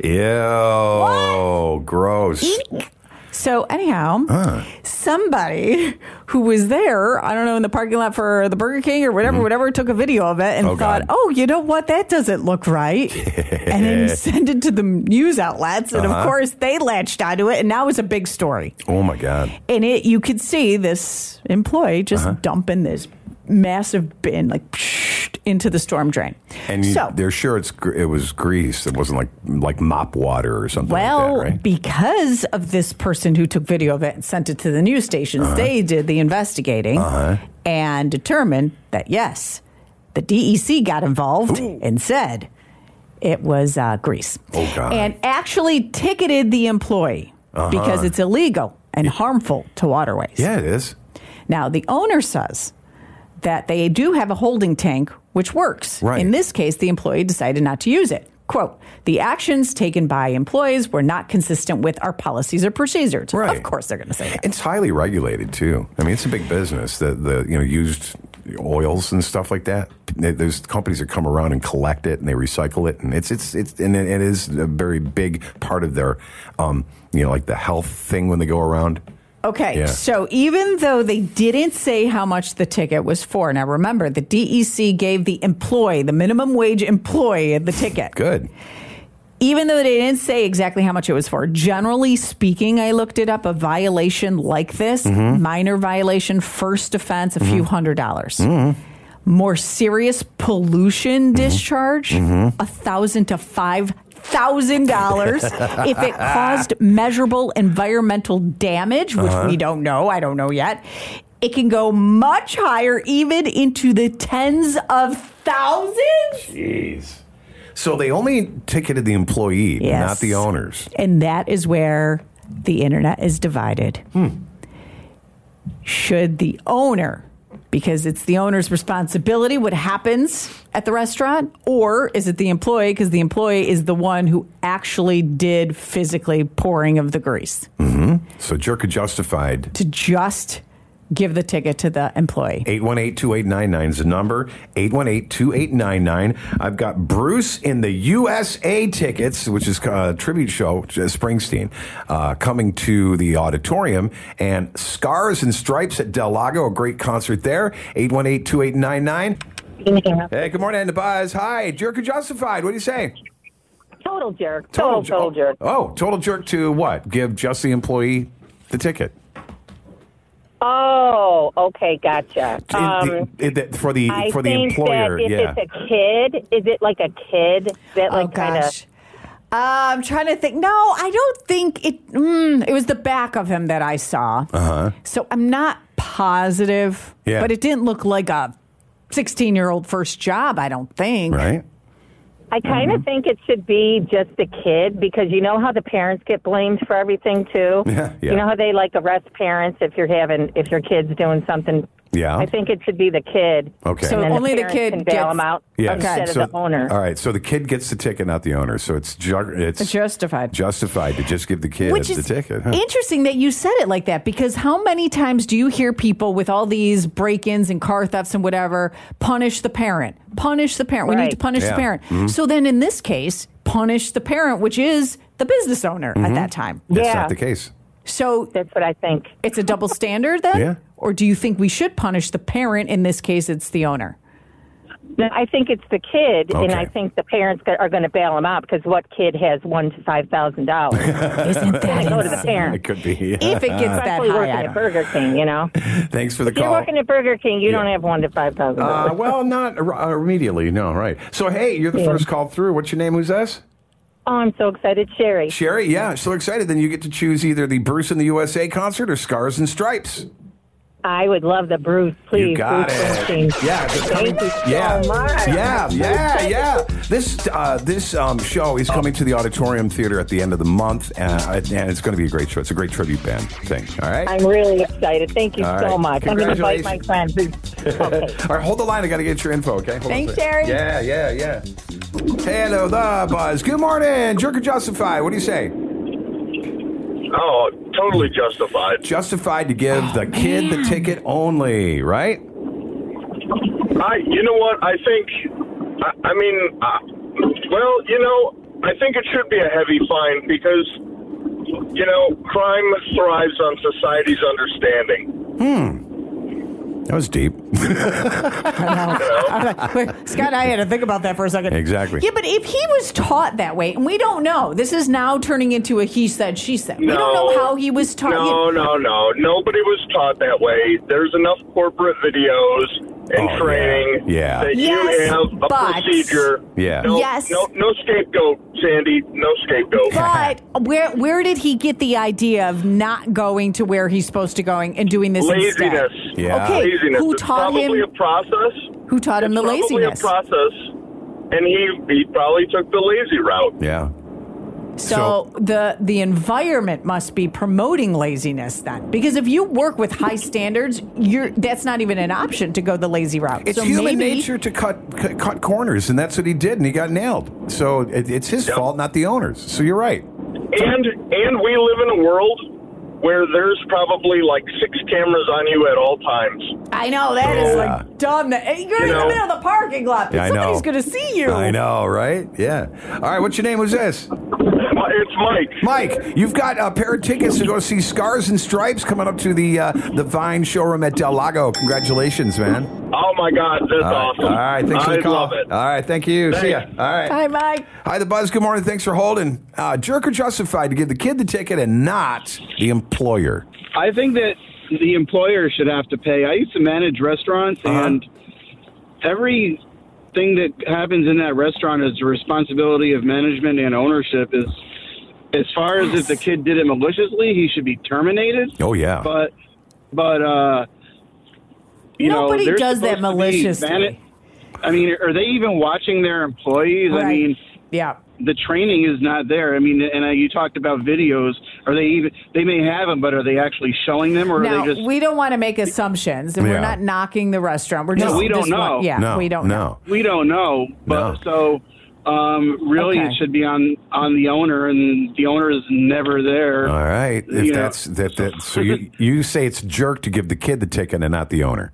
Speaker 6: Ew, gross.
Speaker 7: Eek. So anyhow,
Speaker 6: Huh.
Speaker 7: somebody who was there, I don't know, in the parking lot for the Burger King or whatever,
Speaker 6: Mm-hmm.
Speaker 7: whatever, took a video of it and
Speaker 6: Oh,
Speaker 7: thought,
Speaker 6: God.
Speaker 7: oh, you know what? That doesn't look right. And then sent it to the news outlets. And
Speaker 6: Uh-huh.
Speaker 7: of course, they latched onto it. And now it's a big story.
Speaker 6: Oh, my God.
Speaker 7: And it, you could see this employee just
Speaker 6: Uh-huh.
Speaker 7: dumping this massive bin, like, psh, into the storm drain.
Speaker 6: And you,
Speaker 7: so,
Speaker 6: they're sure it's gr- it was grease. It wasn't like like mop water or something
Speaker 7: well,
Speaker 6: like that, right?
Speaker 7: because of this person who took video of it and sent it to the news stations,
Speaker 6: Uh-huh.
Speaker 7: they did the investigating
Speaker 6: Uh-huh.
Speaker 7: and determined that, yes, the D E C got involved
Speaker 6: Ooh.
Speaker 7: and said, It was uh, grease.
Speaker 6: Oh, God.
Speaker 7: And actually ticketed the employee
Speaker 6: Uh-huh.
Speaker 7: because it's illegal and harmful to waterways.
Speaker 6: Yeah, it is.
Speaker 7: Now, the owner says that they do have a holding tank, which works.
Speaker 6: Right.
Speaker 7: In this case, the employee decided not to use it. Quote, the actions taken by employees were not consistent with our policies or procedures.
Speaker 6: Right.
Speaker 7: Of course they're going to say that.
Speaker 6: It's highly regulated, too. I mean, it's a big business. The, the you know, used oils and stuff like that. There's companies that come around and collect it and they recycle it. And it's, it's, it's, and it is a very big part of their, um, you know, like the health thing when they go around.
Speaker 7: Okay,
Speaker 6: Yeah.
Speaker 7: so even though they didn't say how much the ticket was for, now remember, the D E C gave the employee, the minimum wage employee, the ticket.
Speaker 6: Good.
Speaker 7: Even though they didn't say exactly how much it was for, generally speaking, I looked it up, a violation like this,
Speaker 6: Mm-hmm.
Speaker 7: minor violation, first offense, a few hundred dollars.
Speaker 6: Mm-hmm.
Speaker 7: More serious pollution discharge, a thousand to five thousand dollars. If it caused measurable environmental damage, which
Speaker 6: Uh-huh.
Speaker 7: we don't know, I don't know yet, it can go much higher, even into the tens of thousands.
Speaker 6: Jeez. So they only ticketed the employee,
Speaker 7: Yes.
Speaker 6: not the owners.
Speaker 7: And that is where the internet is divided.
Speaker 6: Hmm.
Speaker 7: Should the owner, because it's the owner's responsibility what happens at the restaurant, or is it the employee because the employee is the one who actually did physically pouring of the grease?
Speaker 6: Mm-hmm. So Jerka justified.
Speaker 7: To just give the ticket to the employee.
Speaker 6: eight one eight, two eight nine nine is the number. eight one eight, two eight nine nine. I've got Bruce in the U S A tickets, which is a tribute show to Springsteen, uh, coming to the auditorium. And Scars and Stripes at Del Lago, a great concert there. eight one eight, two eight nine nine. Hey, good morning, the Buzz. Hi, Jerk or Justified. What do you say?
Speaker 13: Total jerk. Total, total jerk.
Speaker 6: Oh, total jerk to what? Give just the employee the ticket.
Speaker 13: Oh, okay, gotcha. Um,
Speaker 6: It- it- it- for the
Speaker 13: I
Speaker 6: for the
Speaker 13: think
Speaker 6: employer,
Speaker 13: that if
Speaker 6: yeah.
Speaker 13: it's a kid, is it like a kid that like
Speaker 7: Oh,
Speaker 13: kind of?
Speaker 7: gosh. Uh, I'm trying to think. No, I don't think it. Mm, it was the back of him that I saw.
Speaker 6: Uh huh.
Speaker 7: So I'm not positive.
Speaker 6: Yeah.
Speaker 7: But it didn't look like a sixteen-year-old first job, I don't think.
Speaker 6: Right.
Speaker 13: I kind of think it should be just a kid because you know how the parents get blamed for everything too.
Speaker 6: Yeah, yeah.
Speaker 13: You know how they like arrest parents if you're having if your kid's doing something.
Speaker 6: Yeah.
Speaker 13: I think it should be the kid.
Speaker 6: Okay.
Speaker 7: So
Speaker 13: And then
Speaker 7: only the
Speaker 13: parents
Speaker 7: kid
Speaker 13: can bail
Speaker 7: gets-
Speaker 13: them out
Speaker 6: Yes.
Speaker 13: instead
Speaker 6: So-
Speaker 13: of the owner.
Speaker 6: All right. So the kid gets the ticket, not the owner. So it's ju- it's
Speaker 7: It's justified.
Speaker 6: justified to just give the kid
Speaker 7: Which
Speaker 6: the
Speaker 7: is
Speaker 6: ticket. Huh?
Speaker 7: interesting that you said it like that because how many times do you hear people with all these break-ins and car thefts and whatever punish the parent? Punish the parent. We need
Speaker 13: Right.
Speaker 7: to punish
Speaker 6: Yeah.
Speaker 7: the parent.
Speaker 6: Mhm.
Speaker 7: So then in this case, punish the parent, which is the business owner at that time.
Speaker 6: That's
Speaker 13: Yeah.
Speaker 6: not the case.
Speaker 7: So
Speaker 13: That's what I think.
Speaker 7: it's a double standard then?
Speaker 6: Yeah.
Speaker 7: Or do you think we should punish the parent? In this case, it's the owner.
Speaker 13: No, I think it's the kid, and
Speaker 6: Okay.
Speaker 13: I think the parents go- are going to bail him out because what kid has one to five thousand dollars?
Speaker 7: Isn't that
Speaker 13: Go to the
Speaker 7: insane?
Speaker 13: parent.
Speaker 6: It could be.
Speaker 7: If it gets that
Speaker 13: Especially
Speaker 7: high,
Speaker 13: working
Speaker 7: I
Speaker 13: at
Speaker 7: don't.
Speaker 13: Burger King, you know.
Speaker 6: Thanks for the
Speaker 13: If you're
Speaker 6: call.
Speaker 13: working at Burger King, you
Speaker 6: Yeah.
Speaker 13: don't have one to five thousand
Speaker 6: Uh,
Speaker 13: dollars.
Speaker 6: well, not uh, immediately. No, right. So, hey, you're the
Speaker 13: Yeah.
Speaker 6: first call through. What's your name? Who's this?
Speaker 13: Oh, I'm so excited, Sherry.
Speaker 6: Sherry. Yeah, so excited. Then you get to choose either the Bruce in the U S A concert or Scars and Stripes.
Speaker 13: I would love the Bruce, please.
Speaker 6: You got
Speaker 13: Bruce
Speaker 6: it.
Speaker 13: Springsteen.
Speaker 6: Yeah, the
Speaker 13: Thank you so
Speaker 6: yeah,
Speaker 13: much.
Speaker 6: yeah, yeah, yeah. This uh, this um, show is coming to the Auditorium Theater at the end of the month, uh, and it's going to be a great show. It's a great tribute band thing. All right.
Speaker 13: I'm really excited. Thank you
Speaker 6: All
Speaker 13: so
Speaker 6: right.
Speaker 13: much. I'm going to invite my
Speaker 6: Congratulations.
Speaker 13: friends. Okay.
Speaker 6: All right, hold the line. I got to get your info. Okay. Hold on a
Speaker 7: Thanks,
Speaker 6: second.
Speaker 7: Sherry.
Speaker 6: Yeah, yeah, yeah. Hello, the Buzz. Good morning, Jerk or Justified. What do you say?
Speaker 14: Oh, totally justified.
Speaker 6: Justified to give the kid the ticket only, right?
Speaker 14: I, you know what? I think, I, I mean, uh, well, you know, I think it should be a heavy fine because, you know, crime thrives on society's understanding.
Speaker 6: Hmm. That was deep.
Speaker 7: I know. Wait, Scott, I had to think about that for a second.
Speaker 6: Exactly.
Speaker 7: Yeah, but if he was taught that way, and we don't know, this is now turning into a he said, she said. We don't know how he was taught.
Speaker 14: No, no, no. Nobody was taught that way. There's enough corporate videos and
Speaker 6: Oh,
Speaker 14: training
Speaker 6: yeah.
Speaker 14: that
Speaker 7: Yes,
Speaker 14: you have a
Speaker 7: but-
Speaker 14: procedure.
Speaker 6: Yeah.
Speaker 14: No,
Speaker 7: Yes.
Speaker 14: no, no scapegoat, Sandy. No scapegoat.
Speaker 7: But where where did he get the idea of not going to where he's supposed to going and doing this
Speaker 14: Laziness.
Speaker 7: instead?
Speaker 6: Yeah.
Speaker 7: Okay,
Speaker 14: Laziness.
Speaker 7: who
Speaker 14: It's
Speaker 7: taught
Speaker 14: probably
Speaker 7: him?
Speaker 14: a process.
Speaker 7: Who taught him
Speaker 14: It's
Speaker 7: the
Speaker 14: probably
Speaker 7: laziness?
Speaker 14: a process. and he he probably took the lazy route.
Speaker 6: Yeah.
Speaker 7: So, the the environment must be promoting laziness then, because if you work with high standards, you're that's not even an option to go the lazy route.
Speaker 6: It's
Speaker 7: so
Speaker 6: human
Speaker 7: maybe,
Speaker 6: nature to cut, cut cut corners, and that's what he did, and he got nailed. So it, it's his yep. fault, not the owner's. So you're right.
Speaker 14: And and we live in a world where there's probably like six cameras on you at all times.
Speaker 7: I know, that so, is like dumb. You're
Speaker 14: you
Speaker 7: in
Speaker 14: know,
Speaker 7: the middle of the parking lot, but
Speaker 6: yeah,
Speaker 7: somebody's going to see you.
Speaker 6: I know, right? Yeah. All right, what's your name? Who's this?
Speaker 14: It's Mike.
Speaker 6: Mike, you've got a pair of tickets to go see Scars and Stripes coming up to the uh, the Vine showroom at Del Lago. Congratulations, man.
Speaker 14: Oh, my God. That's
Speaker 6: all right.
Speaker 14: awesome.
Speaker 6: All right. Thanks for the
Speaker 14: I
Speaker 6: call.
Speaker 14: love it.
Speaker 6: All right. Thank you.
Speaker 14: Thanks.
Speaker 6: See ya. All right.
Speaker 7: Hi, Mike.
Speaker 6: Hi, The Buzz. Good morning. Thanks for holding. Uh, jerk or justified to give the kid the ticket and not the employer?
Speaker 15: I think that the employer should have to pay. I used to manage restaurants, uh-huh. and everything that happens in that restaurant is the responsibility of management and ownership. Is as far as if the kid did it maliciously, he should be terminated.
Speaker 6: Oh, yeah.
Speaker 15: But, but uh, you
Speaker 7: Nobody
Speaker 15: know,
Speaker 7: does that maliciously.
Speaker 15: Man- I mean, are they even watching their employees?
Speaker 7: Right.
Speaker 15: I mean,
Speaker 7: yeah.
Speaker 15: The training is not there. I mean, and uh, you talked about videos. Are they even? They may have them, but are they actually showing them, or
Speaker 7: now,
Speaker 15: are they just?
Speaker 7: We don't want to make assumptions, and
Speaker 6: Yeah.
Speaker 7: we're not knocking the restaurant. We're
Speaker 15: No,
Speaker 7: just
Speaker 15: we don't
Speaker 7: just
Speaker 15: know.
Speaker 7: want- yeah,
Speaker 6: No,
Speaker 7: we don't
Speaker 6: no.
Speaker 7: know.
Speaker 15: We don't know. But so um, really,
Speaker 7: Okay.
Speaker 15: it should be on on the owner, and the owner is never there.
Speaker 6: All right. If
Speaker 15: You know.
Speaker 6: that's that, that so you you say it's jerk to give the kid the ticket and not the owner.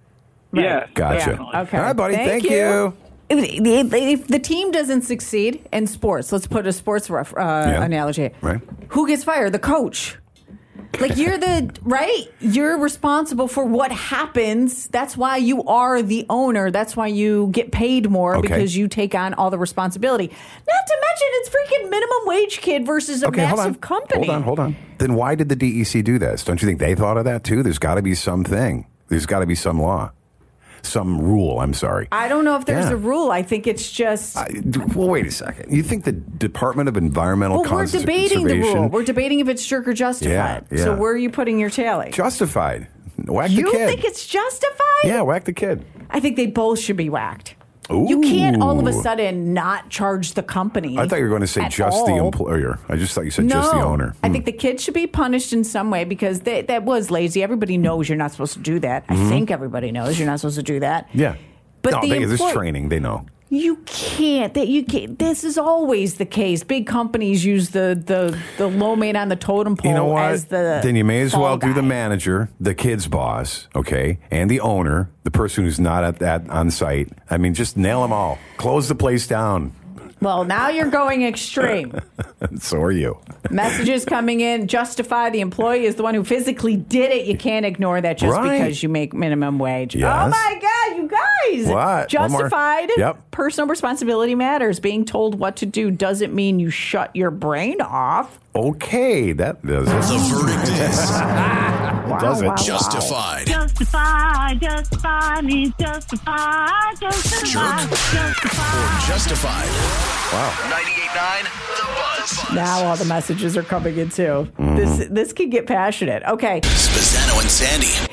Speaker 15: Yeah.
Speaker 6: Gotcha.
Speaker 7: Yeah. Okay.
Speaker 6: All right, buddy.
Speaker 7: Thank
Speaker 6: Thank,
Speaker 7: you.
Speaker 6: you.
Speaker 7: If, if, if the team doesn't succeed in sports, let's put a sports ref, uh,
Speaker 6: Yeah.
Speaker 7: analogy.
Speaker 6: Right.
Speaker 7: Who gets fired? The coach. Like you're the right. You're responsible for what happens. That's why you are the owner. That's why you get paid more
Speaker 6: Okay.
Speaker 7: because you take on all the responsibility. Not to mention it's freaking minimum wage kid versus a
Speaker 6: Okay, hold on.
Speaker 7: massive company.
Speaker 6: Hold on, hold on. Then why did the D E C do this? Don't you think they thought of that too? There's got to be something. There's got to be some law. Some rule, I'm sorry.
Speaker 7: I don't know if there's
Speaker 6: Yeah.
Speaker 7: a rule. I think it's just.
Speaker 6: I, well, wait a second. You think the Department of Environmental
Speaker 7: Well, we're
Speaker 6: Cons-
Speaker 7: debating the
Speaker 6: Conservation...
Speaker 7: rule. We're debating if it's jerk or justified.
Speaker 6: Yeah, yeah.
Speaker 7: So where are you putting your tally?
Speaker 6: Justified. Whack
Speaker 7: You
Speaker 6: the kid.
Speaker 7: think it's justified?
Speaker 6: Yeah, whack the kid.
Speaker 7: I think they both should be whacked.
Speaker 6: Ooh.
Speaker 7: You can't all of a sudden not charge the company.
Speaker 6: I thought you were going to say
Speaker 7: at
Speaker 6: just the
Speaker 7: all.
Speaker 6: employer. I just thought you said
Speaker 7: No,
Speaker 6: just the owner.
Speaker 7: I
Speaker 6: Hmm.
Speaker 7: think the kid should be punished in some way because they, that was lazy. Everybody knows you're not supposed to do that.
Speaker 6: Mhm.
Speaker 7: I think everybody knows you're not supposed to do that.
Speaker 6: Yeah.
Speaker 7: But
Speaker 6: no,
Speaker 7: the
Speaker 6: they, there's
Speaker 7: employ-
Speaker 6: training. They know.
Speaker 7: You can't. That you can't. This is always the case. Big companies use the the, the low man on the totem pole
Speaker 6: You know what?
Speaker 7: as the.
Speaker 6: then you may as
Speaker 7: fall
Speaker 6: well do
Speaker 7: guy.
Speaker 6: the manager, the kid's boss, okay, and the owner, the person who's not at that on site. I mean, just nail them all. Close the place down.
Speaker 7: Well, now you're going extreme.
Speaker 6: So are you.
Speaker 7: Messages coming in. Justify the employee is the one who physically did it. You can't ignore that just
Speaker 6: Right.
Speaker 7: because you make minimum wage.
Speaker 6: Yes.
Speaker 7: Oh my God, you guys!
Speaker 6: What? One more.
Speaker 7: Justified.
Speaker 6: Yep.
Speaker 7: Personal responsibility matters. Being told what to do doesn't mean you shut your brain off.
Speaker 6: Okay, that does it.
Speaker 8: The verdict is
Speaker 7: Wow,
Speaker 6: does it.
Speaker 7: wow, wow.
Speaker 8: justified.
Speaker 10: Justify, justify me, justify, justify, justify.
Speaker 8: Or justified.
Speaker 6: Wow.
Speaker 8: ninety-eight point nine The Buzz.
Speaker 7: Now all the messages are coming in too.
Speaker 6: Mm-hmm.
Speaker 7: This this can get passionate. Okay.
Speaker 8: Spazzano and Sandy.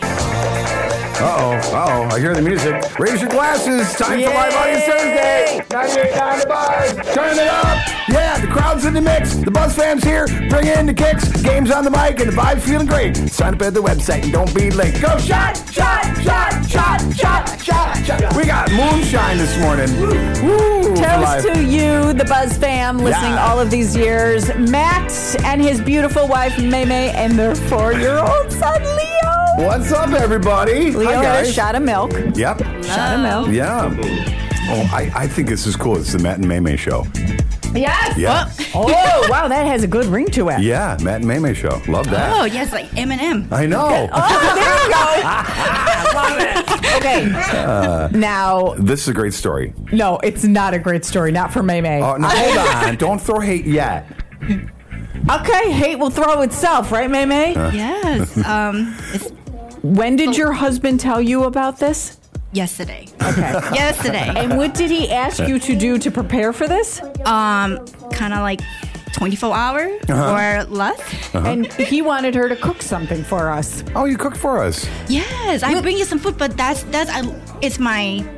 Speaker 6: Uh-oh, uh-oh, I hear the music. Raise your glasses. Time for Live Audience Thursday. ninety-eight point nine The Buzz. Turn it up. Yeah, the crowd's in the mix. The Buzz fams here. Bring in the kicks. Games on the mic and the vibe's feeling great. Sign up at the website and don't be late. Go shot, shot, shot, shot, shot, shot, shot. We got moonshine this morning. Woo.
Speaker 7: Toast to you, the Buzz fam, listening
Speaker 6: Yeah.
Speaker 7: all of these years. Matt and his beautiful wife, Maymay, and their four-year-old son, Leo.
Speaker 6: What's up, everybody?
Speaker 7: Leo
Speaker 6: Hi,
Speaker 7: had
Speaker 6: guys.
Speaker 7: a shot of milk.
Speaker 6: Yep.
Speaker 7: Shot of milk.
Speaker 6: Yeah. Oh, I, I think this is cool. It's the Matt and Maymay show.
Speaker 7: Yes.
Speaker 6: Yeah.
Speaker 7: Oh, wow, that has a good ring to it.
Speaker 6: Yeah, Matt and Maymay show. Love that.
Speaker 16: Oh, yes, like Eminem.
Speaker 6: I know.
Speaker 7: Oh, there you go. Love it. Okay.
Speaker 6: Uh,
Speaker 7: now,
Speaker 6: this is a great story.
Speaker 7: no, it's not a great story. Not for Maymay.
Speaker 6: Oh, no, hold on. Don't throw hate yet.
Speaker 7: Okay, hate will throw itself, right, Maymay?
Speaker 6: Uh.
Speaker 16: Yes. Um, it's
Speaker 7: When did your husband tell you about this?
Speaker 16: yesterday.
Speaker 7: Okay.
Speaker 16: Yesterday.
Speaker 7: And what did he ask you to do to prepare for this?
Speaker 16: Um, kind of like twenty-four hours
Speaker 6: Uh-huh.
Speaker 16: or less.
Speaker 6: Uh-huh.
Speaker 7: And he wanted her to cook something for us.
Speaker 6: Oh, you cooked for us.
Speaker 16: Yes, I bring you some food, but that's that's I, it's my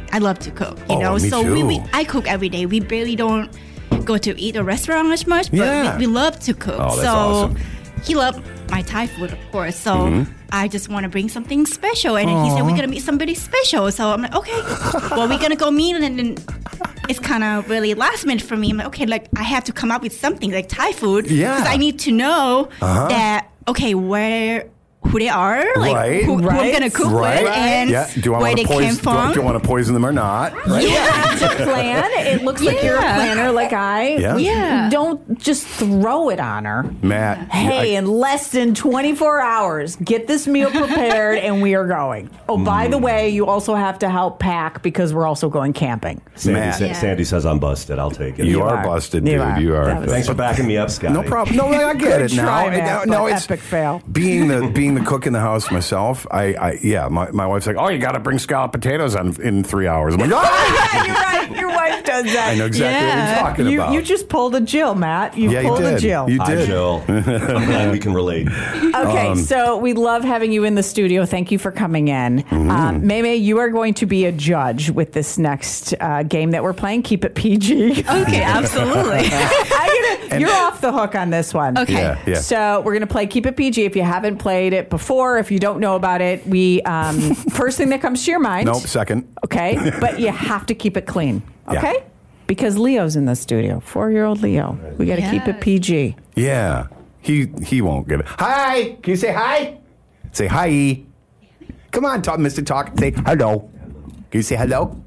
Speaker 16: I love to cook, you
Speaker 6: Oh,
Speaker 16: know.
Speaker 6: me
Speaker 16: so we, we
Speaker 6: too.
Speaker 16: I cook every day. We barely don't go to eat a restaurant as much, but
Speaker 6: Yeah.
Speaker 16: we, we love to cook.
Speaker 6: Oh, that's
Speaker 16: so
Speaker 6: awesome.
Speaker 16: he loved my Thai food, of course. So
Speaker 6: Mhm.
Speaker 16: I just want to bring something special, and then he said
Speaker 6: Aw.
Speaker 16: we're gonna meet somebody special. So I'm like, okay, well we're gonna go meet, and then it's kind of really last minute for me. I'm like, okay, like I have to come up with something like Thai food,
Speaker 6: Yeah.
Speaker 16: because I need to know
Speaker 6: Uh-huh.
Speaker 16: that okay where. Who they are, like
Speaker 6: right.
Speaker 16: who, who I'm gonna cook
Speaker 6: right.
Speaker 16: with, and
Speaker 6: yeah. Do I
Speaker 16: where
Speaker 6: want
Speaker 16: they
Speaker 6: to
Speaker 16: came
Speaker 6: poison? Do I,
Speaker 16: from.
Speaker 6: do I want to poison them or not? Right?
Speaker 7: You have to plan. It looks like you're a
Speaker 16: Yeah.
Speaker 7: planner, like I.
Speaker 6: Yeah.
Speaker 16: Yeah.
Speaker 7: Don't just throw it on her.
Speaker 6: Matt.
Speaker 7: Hey,
Speaker 6: I-
Speaker 7: in less than twenty-four hours, get this meal prepared and we are going. Oh, by the way, you also have to help pack because we're also going camping.
Speaker 17: Sandy,
Speaker 6: Matt.
Speaker 17: Sa-
Speaker 16: Yeah.
Speaker 17: Sandy says I'm busted. I'll take it.
Speaker 6: you,
Speaker 7: You
Speaker 6: are,
Speaker 7: are.
Speaker 6: busted,
Speaker 7: You
Speaker 6: dude.
Speaker 7: are.
Speaker 6: You are.
Speaker 7: That was-
Speaker 17: Thanks for backing me up, Scott.
Speaker 6: No problem. No, I get it
Speaker 7: Good
Speaker 6: now.
Speaker 7: try,
Speaker 6: I-
Speaker 7: Matt,
Speaker 6: no,
Speaker 7: but
Speaker 6: it's
Speaker 7: epic fail.
Speaker 6: being the being the cook in the house myself. I, I yeah, my, my wife's like, oh, you got to bring scalloped potatoes on in three hours. I'm like, oh!
Speaker 7: You're right. Your wife does that.
Speaker 6: I know exactly what you're talking
Speaker 7: you,
Speaker 6: about.
Speaker 7: You just pulled a Jill, Matt. You
Speaker 6: yeah, you
Speaker 7: pulled
Speaker 6: did.
Speaker 7: a Jill.
Speaker 6: You
Speaker 17: Hi,
Speaker 6: did.
Speaker 17: Jill. I'm glad we can relate.
Speaker 7: Okay,
Speaker 6: Um,
Speaker 7: so we love having you in the studio. Thank you for coming in.
Speaker 6: Mm-hmm.
Speaker 7: Um, Mei, you are going to be a judge with this next uh, game that we're playing. Keep it P G.
Speaker 16: Okay, absolutely.
Speaker 7: I'm gonna, you're off the hook on this one.
Speaker 16: Okay.
Speaker 6: Yeah, yeah.
Speaker 7: So we're going to play Keep It P G. If you haven't played it before, if you don't know about it, we um, first thing that comes to your mind.
Speaker 6: Nope, second.
Speaker 7: Okay, but you have to keep it clean.
Speaker 6: Yeah.
Speaker 7: Okay, because Leo's in the studio. Four-year-old Leo. We got to keep it
Speaker 16: Yes.
Speaker 7: P G.
Speaker 6: Yeah, he he won't get it. Hi, can you say hi? Say hi. Come on, talk, Mister Talk. Say hello. Can you say hello?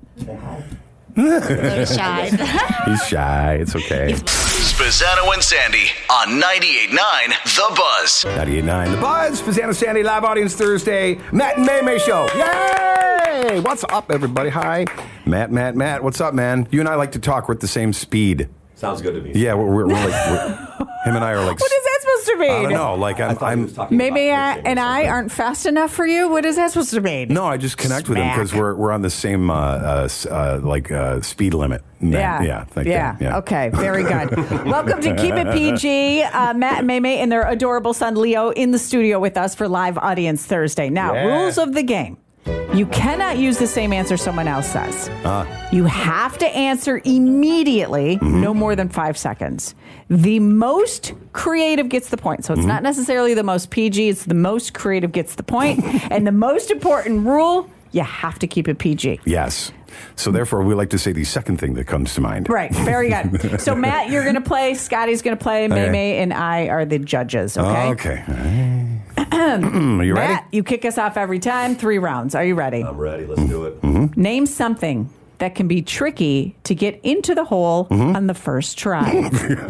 Speaker 16: A little shy.
Speaker 6: He's shy. It's okay.
Speaker 8: Spazzano and Sandy on ninety-eight point nine The Buzz.
Speaker 6: ninety-eight point nine The Buzz. Spazzano Sandy live audience Thursday. Matt and May May show. Yay! What's up, everybody? Hi, Matt. Matt. Matt. What's up, man? You and I like to talk. We're at the same speed.
Speaker 17: Sounds good to me.
Speaker 6: Yeah, we're, we're, we're like we're, him and I are like.
Speaker 7: What is that supposed to mean?
Speaker 6: I don't know. Like I'm.
Speaker 17: thought he
Speaker 6: I'm
Speaker 17: was talking
Speaker 7: Maybe
Speaker 17: about
Speaker 7: I,
Speaker 17: fishing or
Speaker 7: and I
Speaker 17: something.
Speaker 7: aren't fast enough for you. What is that supposed to mean?
Speaker 6: No, I just connect with him
Speaker 7: Smack.
Speaker 6: because we're we're on the same uh, uh, s- uh, like uh, speed limit.
Speaker 7: Yeah.
Speaker 6: yeah, like
Speaker 7: yeah.
Speaker 6: that. yeah.
Speaker 7: Okay. Very good. Welcome to Keep It P G. Uh, Matt and Maymay and their adorable son Leo in the studio with us for live audience Thursday. Now,
Speaker 6: Yeah.
Speaker 7: rules of the game. You cannot use the same answer someone else says.
Speaker 6: Uh,
Speaker 7: You have to answer immediately,
Speaker 6: Mm-hmm.
Speaker 7: no more than five seconds. The most creative gets the point. So it's
Speaker 6: Mm-hmm.
Speaker 7: not necessarily the most P G, it's the most creative gets the point. And the most important rule, you have to keep it P G.
Speaker 6: yes. So therefore, we like to say the second thing that comes to mind.
Speaker 7: Right, very good. So Matt, you're going to play, Scotty's going to play, May
Speaker 6: Okay.
Speaker 7: May and I are the judges, okay?
Speaker 6: Okay. Are you ready?
Speaker 7: Matt, you kick us off every time, three rounds. Are you ready?
Speaker 17: I'm ready. Let's do it.
Speaker 6: Mm-hmm.
Speaker 7: Name something that can be tricky to get into the hole
Speaker 6: Mm-hmm.
Speaker 7: on the first try.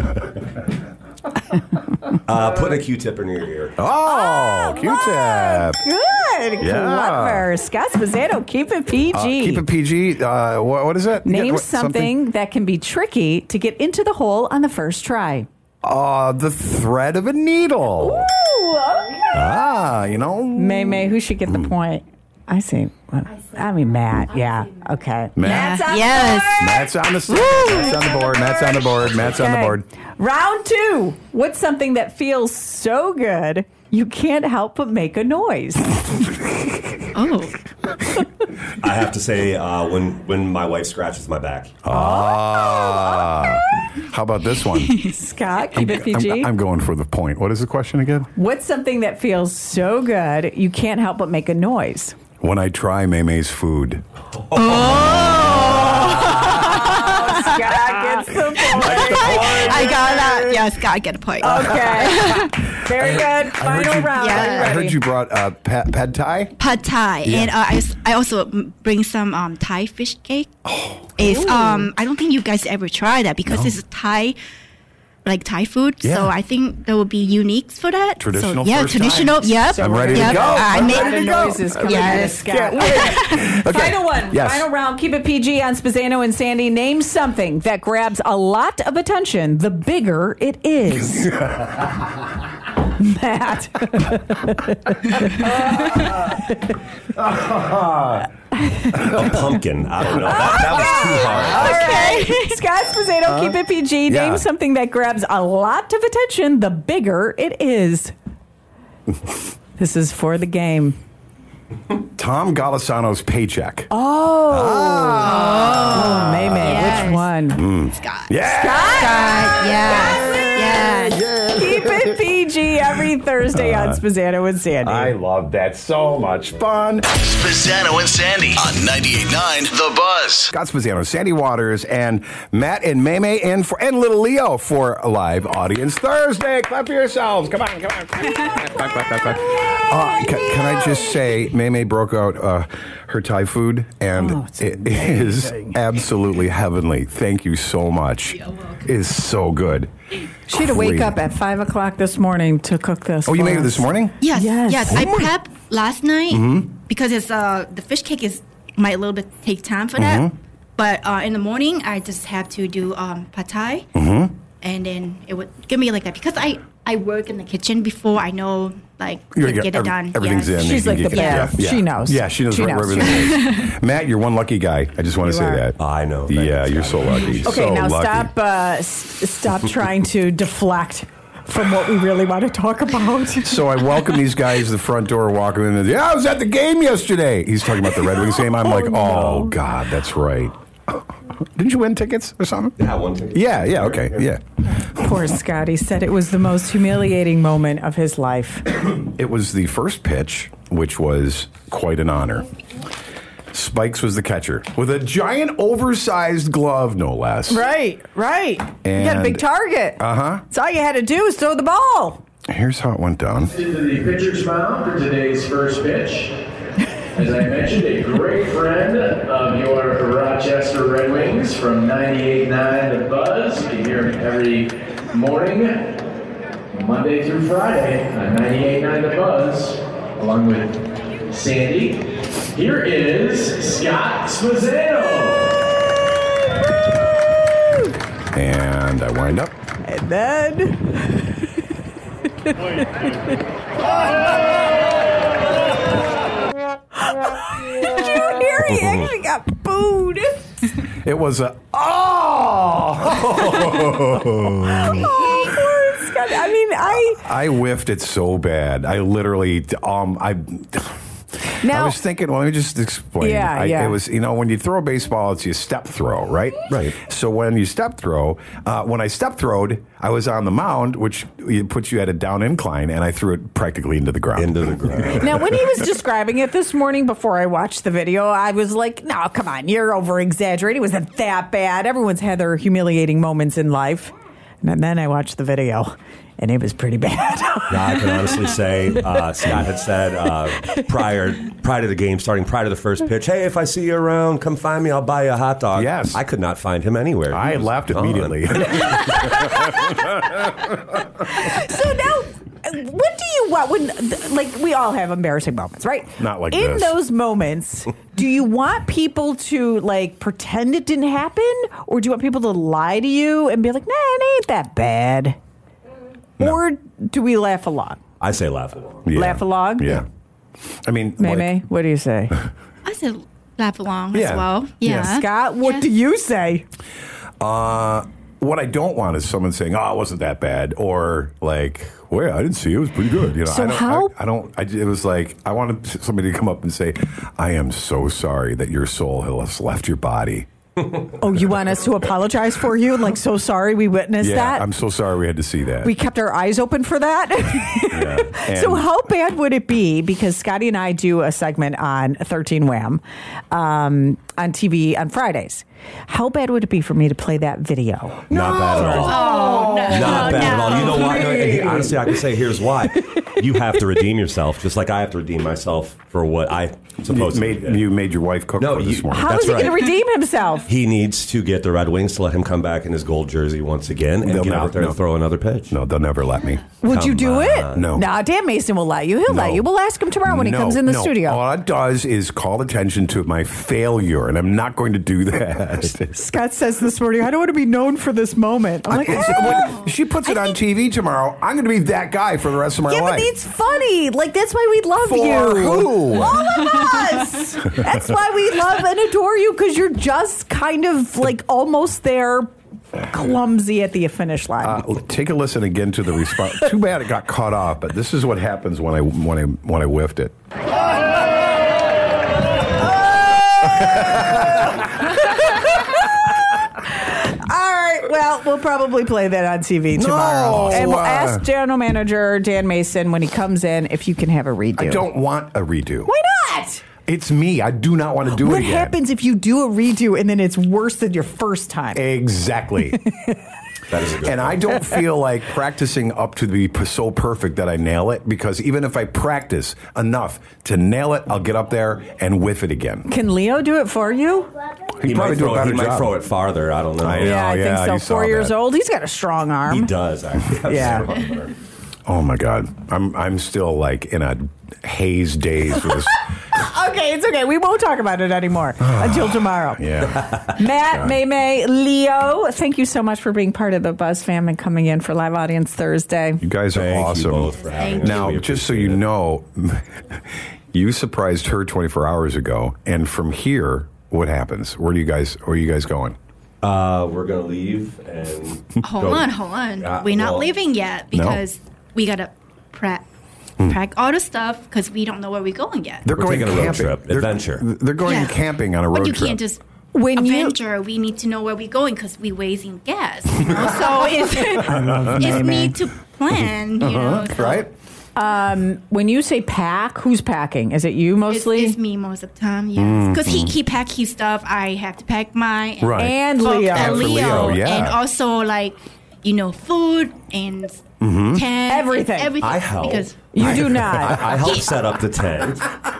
Speaker 17: Uh, put a Q-tip in your ear.
Speaker 6: Oh, Q-tip.
Speaker 7: Good,
Speaker 6: Yeah.
Speaker 7: clever. Scott Spazzano, keep it P G.
Speaker 6: Uh, keep it P G. Uh, what, what is it?
Speaker 7: Name
Speaker 6: Yeah, what-
Speaker 7: something, that can be tricky to get into the hole on the first try.
Speaker 6: Uh, the thread of a needle.
Speaker 7: Ooh, okay.
Speaker 6: Ah, you know.
Speaker 7: May May, who should get the point? I see. I mean, Matt. Yeah. Okay.
Speaker 6: Matt.
Speaker 7: Matt's on
Speaker 16: Yes.
Speaker 7: board.
Speaker 6: Matt's on the Matt's on the board. Matt's on the board. Matt's on the
Speaker 7: Okay.
Speaker 6: board.
Speaker 7: Round two. What's something that feels so good you can't help but make a noise?
Speaker 16: Oh.
Speaker 17: I have to say, uh, when when my wife scratches my back.
Speaker 6: Ah. How about this one?
Speaker 7: Scott, keep it P G.
Speaker 6: I'm, I'm going for the point. What is the question again?
Speaker 7: What's something that feels so good you can't help but make a noise?
Speaker 6: When I try May May's food.
Speaker 7: Oh! Scott gets the point.
Speaker 16: I got that. Yes, Scott, I get a point.
Speaker 7: Okay. Very good.
Speaker 6: I heard
Speaker 7: Final
Speaker 6: you-
Speaker 7: round.
Speaker 16: Yeah.
Speaker 7: Are you
Speaker 6: I
Speaker 7: ready?
Speaker 6: heard you brought uh, pad, pad thai.
Speaker 16: Pad Thai,
Speaker 6: Yeah.
Speaker 16: and uh, I, s- I also mm, bring some um, Thai fish cake. Oh, it's um I don't think you guys ever tried that because
Speaker 6: No.
Speaker 16: it's Thai, like Thai food.
Speaker 6: Yeah.
Speaker 16: So I think there will be unique for that.
Speaker 6: Traditional
Speaker 16: So, yeah,
Speaker 6: first
Speaker 16: traditional.
Speaker 6: time.
Speaker 16: Yep.
Speaker 6: I'm ready to
Speaker 16: yep.
Speaker 6: go.
Speaker 16: I
Speaker 6: I'm
Speaker 16: made
Speaker 6: ready to
Speaker 7: The
Speaker 6: go.
Speaker 7: noises coming
Speaker 16: Yes.
Speaker 7: out of Scott.
Speaker 6: Okay.
Speaker 7: Final one.
Speaker 6: Yes.
Speaker 7: Final round. Keep it P G on Spazzano and Sandy. Name something that grabs a lot of attention the bigger it is. Matt.
Speaker 17: A pumpkin. I don't know. That, that was too hard.
Speaker 7: Okay. Scott Spazzano, keep it P G.
Speaker 6: Yeah.
Speaker 7: Name something that grabs a lot of attention the bigger it is. This is for the game.
Speaker 6: Tongue Tom Golisano's paycheck.
Speaker 7: Oh.
Speaker 6: Ah.
Speaker 7: Oh, May May.
Speaker 16: Yes.
Speaker 7: Which one?
Speaker 6: Mm.
Speaker 16: Scott.
Speaker 6: Yeah.
Speaker 16: Scott. Yes. Yes.
Speaker 7: Keep it P G every Thursday on Spazzano and Sandy.
Speaker 6: I love that. So much fun.
Speaker 8: Spazzano and Sandy on ninety-eight point nine The Buzz.
Speaker 6: Scott Spazzano, Sandy Waters, and Matt and Maymay and for and little Leo for a live audience Thursday. Clap for yourselves. Come on, come on. clap, clap, clap, clap. Uh, can, can I just say, Maymay broke out uh, her Thai food, and
Speaker 7: Oh, it's
Speaker 6: it is
Speaker 7: amazing.
Speaker 6: absolutely heavenly. Thank you so much. It is so good.
Speaker 7: She had to wake
Speaker 6: Great.
Speaker 7: up at five o'clock this morning to cook this.
Speaker 6: Oh, you
Speaker 7: for
Speaker 6: made it
Speaker 7: us.
Speaker 6: this morning?
Speaker 16: Yes.
Speaker 7: Yes.
Speaker 16: Yes. I prepped last night
Speaker 6: Mhm.
Speaker 16: because it's uh the fish cake is might a little bit take time for that.
Speaker 6: Mhm.
Speaker 16: But uh, in the morning, I just have to do um, pad thai,
Speaker 6: Mm-hmm.
Speaker 16: and then it would give me like that because I I work in the kitchen before. I know like
Speaker 6: You're
Speaker 16: to
Speaker 6: gonna
Speaker 16: get it
Speaker 6: every-
Speaker 16: done.
Speaker 6: Everything's
Speaker 16: yes.
Speaker 6: in.
Speaker 7: She's
Speaker 6: You
Speaker 7: like
Speaker 6: can
Speaker 7: the
Speaker 6: get-
Speaker 7: best. She knows.
Speaker 6: Yeah, she knows
Speaker 7: She
Speaker 6: where
Speaker 7: knows.
Speaker 6: everything is. Matt, you're one lucky guy. I just want to
Speaker 7: You
Speaker 6: say
Speaker 7: are.
Speaker 6: that.
Speaker 17: I know.
Speaker 6: Yeah, you're so lucky.
Speaker 7: Okay,
Speaker 6: so
Speaker 7: now
Speaker 6: lucky.
Speaker 7: stop. Uh, s- stop trying to deflect from what we really want to talk about.
Speaker 6: So I welcome these guys to the front door, walking in. And, yeah, I was at the game yesterday. He's talking about the Red Wings game. I'm like, oh, God, that's right. Didn't you win tickets or something?
Speaker 17: Yeah, one ticket.
Speaker 6: Yeah, yeah, okay, yeah.
Speaker 7: Poor Scotty said it was the most humiliating moment of his life.
Speaker 6: It was the first pitch, which was quite an honor. Spikes was the catcher with a giant oversized glove, no less.
Speaker 7: Right, right. you got a
Speaker 6: And-
Speaker 7: big target.
Speaker 6: Uh-huh.
Speaker 7: That's all you had to do is throw the ball.
Speaker 6: Here's how it went down.
Speaker 9: Into the pitcher's mound for today's first pitch. As I mentioned, a great friend of your Rochester Red Wings from ninety-eight point nine The Buzz. You can hear him every morning, Monday through Friday on ninety-eight point nine The Buzz, along with Sandy. Here is Scott Spazzano.
Speaker 6: And I wind up.
Speaker 7: And then... Did you hear he actually got booed?
Speaker 6: It was a, oh!
Speaker 7: Oh, poor Scotty. I mean, I...
Speaker 6: I whiffed it so bad. I literally, um, I.
Speaker 7: Now-
Speaker 6: I was thinking. Well, let me just explain.
Speaker 7: Yeah,
Speaker 6: I,
Speaker 7: yeah.
Speaker 6: It was, you know, when you throw a baseball, it's you step throw, right?
Speaker 17: Right.
Speaker 6: So when you step throw, uh, when I step throwed, I was on the mound, which it puts you at a down incline, and I threw it practically into the ground.
Speaker 17: Into the ground.
Speaker 7: Now, when he was describing it this morning before I watched the video, I was like, no, come on, you're over-exaggerating. It wasn't that bad. Everyone's had their humiliating moments in life. And then I watched the video, and it was pretty bad.
Speaker 17: Yeah, I can honestly say uh, Scott had said uh, prior prior to the game starting, prior to the first pitch, hey, if I see you around, come find me. I'll buy you a hot dog.
Speaker 6: Yes.
Speaker 17: I could not find him anywhere.
Speaker 6: I
Speaker 17: He was
Speaker 6: laughed
Speaker 17: gone.
Speaker 6: immediately.
Speaker 7: So now, what do you want when, like, we all have embarrassing moments, right?
Speaker 6: Not like
Speaker 7: In
Speaker 6: this.
Speaker 7: those moments, do you want people to, like, pretend it didn't happen? Or do you want people to lie to you and be like, nah, it ain't that bad? Or do we laugh along?
Speaker 17: I say laugh along.
Speaker 6: Yeah.
Speaker 7: Laugh along?
Speaker 6: Yeah. I mean,
Speaker 7: May
Speaker 6: like-
Speaker 7: May, what do you say?
Speaker 16: I said laugh along
Speaker 6: Yeah.
Speaker 16: as well. Yeah.
Speaker 7: Scott, what
Speaker 16: Yes.
Speaker 7: do you say?
Speaker 6: Uh, what I don't want is someone saying, "Oh, it wasn't that bad," or like, "Well, I didn't see it; it was pretty good." You know,
Speaker 7: So
Speaker 6: I don't.
Speaker 7: how-
Speaker 6: I, I don't. I, it was like I wanted somebody to come up and say, "I am so sorry that your soul has left your body."
Speaker 7: Oh, you want us to apologize for you? Like, so sorry we witnessed
Speaker 6: yeah,
Speaker 7: that?
Speaker 6: I'm so sorry we had to see that.
Speaker 7: We kept our eyes open for that.
Speaker 6: yeah.
Speaker 7: So
Speaker 6: And-
Speaker 7: how bad would it be? Because Scotty and I do a segment on thirteen Wham um, on T V on Fridays. How bad would it be for me to play that video?
Speaker 17: Not bad at all.
Speaker 16: Oh, no.
Speaker 17: Not bad at all. You know why? No,
Speaker 7: Please.
Speaker 17: and honestly, I can say here's why. You have to redeem yourself, just like I have to redeem myself for what I supposed
Speaker 6: you
Speaker 17: to
Speaker 6: made
Speaker 17: be.
Speaker 6: you made your wife cook
Speaker 17: No,
Speaker 6: for this
Speaker 17: you-
Speaker 6: morning.
Speaker 7: How
Speaker 17: That's
Speaker 7: is he
Speaker 17: right.
Speaker 7: going to redeem himself?
Speaker 17: He needs to get the Red Wings to let him come back in his gold jersey once again and
Speaker 6: They'll
Speaker 17: get
Speaker 6: never-
Speaker 17: out there
Speaker 6: no.
Speaker 17: and throw another pitch.
Speaker 6: No, they'll never let me.
Speaker 7: Would you
Speaker 17: Come
Speaker 7: do it?
Speaker 17: on.
Speaker 6: No.
Speaker 7: Nah, Dan Mason will let you. He'll let
Speaker 6: No.
Speaker 7: you. We'll ask him tomorrow when he
Speaker 6: No,
Speaker 7: comes in the
Speaker 6: no.
Speaker 7: studio.
Speaker 6: All it does is call attention to my failure, and I'm not going to do that.
Speaker 7: Scott says this morning, I don't want to be known for this moment. I'm like,
Speaker 6: It's-
Speaker 7: "Ah."
Speaker 6: when she puts it on T V tomorrow, I'm going to be that guy for the rest of my
Speaker 7: Yeah,
Speaker 6: life.
Speaker 7: but it's funny. Like, that's why we love
Speaker 6: For
Speaker 7: you.
Speaker 6: who?
Speaker 7: All of us. That's why we love and adore you, because you're just kind of like almost there, clumsy at the finish line.
Speaker 6: Uh, take a listen again to the response. Too bad it got cut off, but this is what happens when I when I when I whiffed it.
Speaker 7: All right. Well, we'll probably play that on T V tomorrow.
Speaker 6: No,
Speaker 7: and we'll
Speaker 6: uh,
Speaker 7: ask General Manager Dan Mason when he comes in if you can have a redo.
Speaker 6: I don't want a redo.
Speaker 7: Why not?
Speaker 6: It's me. I do not want to do
Speaker 7: what
Speaker 6: it again.
Speaker 7: What happens if you do a redo and then it's worse than your first time?
Speaker 6: Exactly.
Speaker 17: That is a good
Speaker 6: and
Speaker 17: point.
Speaker 6: I don't feel like practicing up to be p- so perfect that I nail it, because even if I practice enough to nail it, I'll get up there and whiff it again.
Speaker 7: Can Leo do it for you?
Speaker 6: He'd
Speaker 17: He,
Speaker 6: probably
Speaker 17: might
Speaker 6: do a
Speaker 17: throw,
Speaker 6: better
Speaker 17: he might
Speaker 6: job.
Speaker 17: throw it farther. I don't know.
Speaker 6: I know.
Speaker 7: Yeah, I
Speaker 6: yeah,
Speaker 7: think
Speaker 6: you
Speaker 7: so.
Speaker 6: saw
Speaker 7: Four years
Speaker 6: that.
Speaker 7: old. He's got a strong arm.
Speaker 17: He does, actually.
Speaker 7: Yeah.
Speaker 6: Oh my God, I'm I'm still like in a haze daze with this.
Speaker 7: Okay, it's okay. We won't talk about it anymore until tomorrow.
Speaker 6: Yeah.
Speaker 7: Matt, May May, Leo, thank you so much for being part of the Buzz fam and coming in for Live Audience Thursday.
Speaker 6: You guys are
Speaker 17: Thank you
Speaker 6: awesome.
Speaker 17: both for having Thank us.
Speaker 6: Now,
Speaker 17: We
Speaker 6: just so you know, you surprised her twenty-four hours ago, and from here, what happens? Where do you guys? Where are you guys going?
Speaker 17: Uh, we're gonna leave and
Speaker 16: Hold
Speaker 17: go-
Speaker 16: on, hold on.
Speaker 17: Uh,
Speaker 16: We're not
Speaker 17: well,
Speaker 16: leaving yet because we gotta prep, pack all the stuff because we don't know where we're going yet.
Speaker 6: They're
Speaker 17: We're
Speaker 6: going
Speaker 17: taking a road
Speaker 6: camping.
Speaker 17: trip,
Speaker 6: They're-
Speaker 17: adventure.
Speaker 6: They're going
Speaker 16: Yeah.
Speaker 6: camping on a road
Speaker 16: But you
Speaker 6: trip.
Speaker 16: can't just
Speaker 7: When you-
Speaker 16: adventure. We need to know where we're going because we're wasting gas. You know? So it's,
Speaker 7: love
Speaker 16: it's
Speaker 7: May May.
Speaker 16: need to plan. You know, so
Speaker 6: right?
Speaker 7: Um, when you say pack, who's packing? Is it you
Speaker 16: It's,
Speaker 7: mostly?
Speaker 16: it's me most of the time, yes. Because he, he pack his stuff, I have to pack mine. And,
Speaker 6: Right.
Speaker 7: And
Speaker 16: Oh,
Speaker 7: Leo.
Speaker 16: and
Speaker 6: And for
Speaker 16: Leo.
Speaker 6: Leo, yeah.
Speaker 16: And also, like, you know, food and
Speaker 6: Mhm.
Speaker 16: tent.
Speaker 7: Everything.
Speaker 16: and everything.
Speaker 17: I help.
Speaker 16: Because,
Speaker 7: You do not.
Speaker 17: I, I help set up the tent.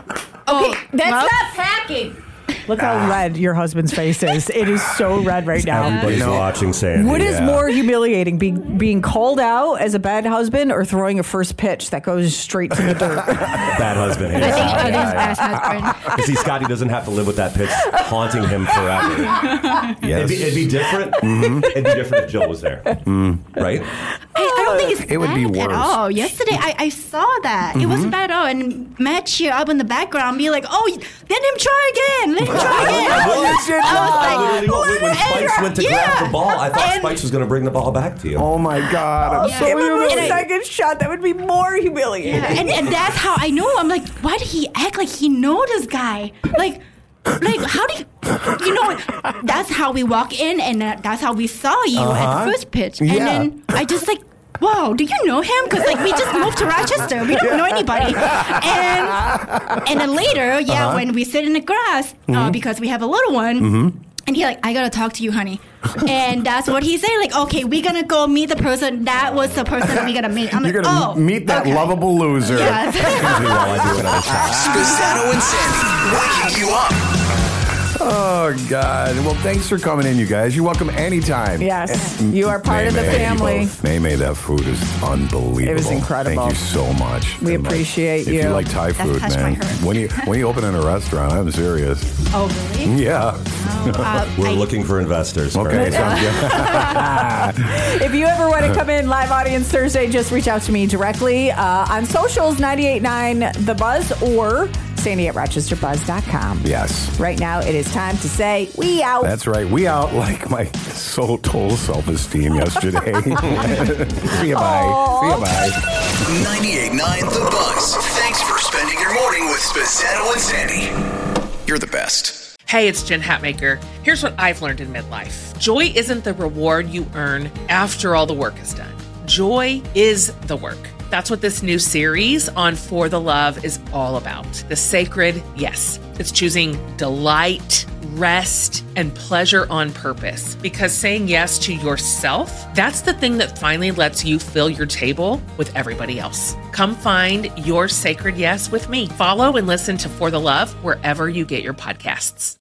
Speaker 16: oh,
Speaker 7: That's
Speaker 16: well,
Speaker 7: not packing. Look how red your husband's face is. It is so red right now.
Speaker 17: Everybody's
Speaker 6: You know,
Speaker 17: watching Sandy.
Speaker 7: What is
Speaker 17: yeah.
Speaker 7: more humiliating, being being called out as a bad husband or throwing a first pitch that goes straight to the dirt?
Speaker 17: Bad husband.
Speaker 16: I think
Speaker 17: Yeah.
Speaker 16: it is best husband.
Speaker 17: You see, Scotty doesn't have to live with that pitch haunting him forever.
Speaker 6: Yes.
Speaker 17: It'd, be, it'd be different. It'd be different if Jill was there, right?
Speaker 16: I, I don't think it's
Speaker 6: It would be
Speaker 16: bad
Speaker 6: worse.
Speaker 16: at all. Yesterday, I, I saw that. It wasn't bad at all. And Matt cheer up in the background, be like, oh, let him try again. Let him try again.
Speaker 17: I was.
Speaker 16: I was like,
Speaker 17: I literally, when, when Spikes went to
Speaker 16: yeah.
Speaker 17: grab the ball, I thought
Speaker 16: And-
Speaker 17: Spikes was going to bring the ball back to you.
Speaker 6: Oh my God! I'm
Speaker 16: Yeah.
Speaker 6: so
Speaker 16: Give him a
Speaker 6: humiliated.
Speaker 16: And I-
Speaker 7: second shot, that would be more humiliating.
Speaker 16: Yeah, and, and that's how I know. I'm like, why did he act like he know this guy? Like, like how do you, you know? That's how we walk in, and that- that's how we saw you at
Speaker 6: Uh-huh.
Speaker 16: the first pitch. And
Speaker 6: Yeah.
Speaker 16: then I just like, whoa, do you know him? Because like we just moved to Rochester, we don't know anybody. And and then later, yeah,
Speaker 6: Uh-huh.
Speaker 16: when we sit in the grass uh, because we have a little one.
Speaker 6: Mm-hmm.
Speaker 16: And he like, I gotta talk to you, honey. And that's what he said. Like, okay, we're gonna go meet the person. That was the person that we gotta meet. I'm
Speaker 6: You're
Speaker 16: like,
Speaker 6: gonna
Speaker 16: oh,
Speaker 6: meet that
Speaker 16: okay.
Speaker 6: lovable loser.
Speaker 16: Yes.
Speaker 17: While I do another shot.
Speaker 8: Spazzano and Sandy, waking you up.
Speaker 6: Oh God! Well, thanks for coming in, you guys. You're welcome anytime.
Speaker 7: Yes,
Speaker 6: And-
Speaker 7: you are part
Speaker 6: May
Speaker 7: of the
Speaker 6: May,
Speaker 7: family.
Speaker 6: May May, that food is unbelievable.
Speaker 7: It was incredible.
Speaker 6: Thank you so much.
Speaker 7: We
Speaker 6: And, like,
Speaker 7: appreciate
Speaker 6: if
Speaker 7: you.
Speaker 6: you like Thai
Speaker 16: That
Speaker 6: food,
Speaker 16: touched my
Speaker 6: man,
Speaker 16: heart.
Speaker 6: when you when you open in a restaurant, I'm serious.
Speaker 16: Oh, really?
Speaker 6: Yeah.
Speaker 16: Oh, uh,
Speaker 17: We're
Speaker 16: I-
Speaker 17: looking for investors.
Speaker 6: Okay,
Speaker 17: Correct.
Speaker 6: sounds good.
Speaker 7: If you ever want to come in live audience Thursday, just reach out to me directly uh, on socials, ninety-eight point nine The Buzz or Sandy at Rochester Buzz dot com.
Speaker 6: Yes.
Speaker 7: Right now, it is time to say, we out.
Speaker 6: That's right. We out like my so total self-esteem yesterday. See you, bye. See you, bye.
Speaker 8: ninety-eight point nine The Buzz. Thanks for spending your morning with Spazzano and Sandy. You're the best.
Speaker 18: Hey, it's Jen Hatmaker. Here's what I've learned in midlife. Joy isn't the reward you earn after all the work is done. Joy is the work. That's what this new series on For the Love is all about. The sacred yes. It's choosing delight, rest, and pleasure on purpose. Because saying yes to yourself, that's the thing that finally lets you fill your table with everybody else. Come find your sacred yes with me. Follow and listen to For the Love wherever you get your podcasts.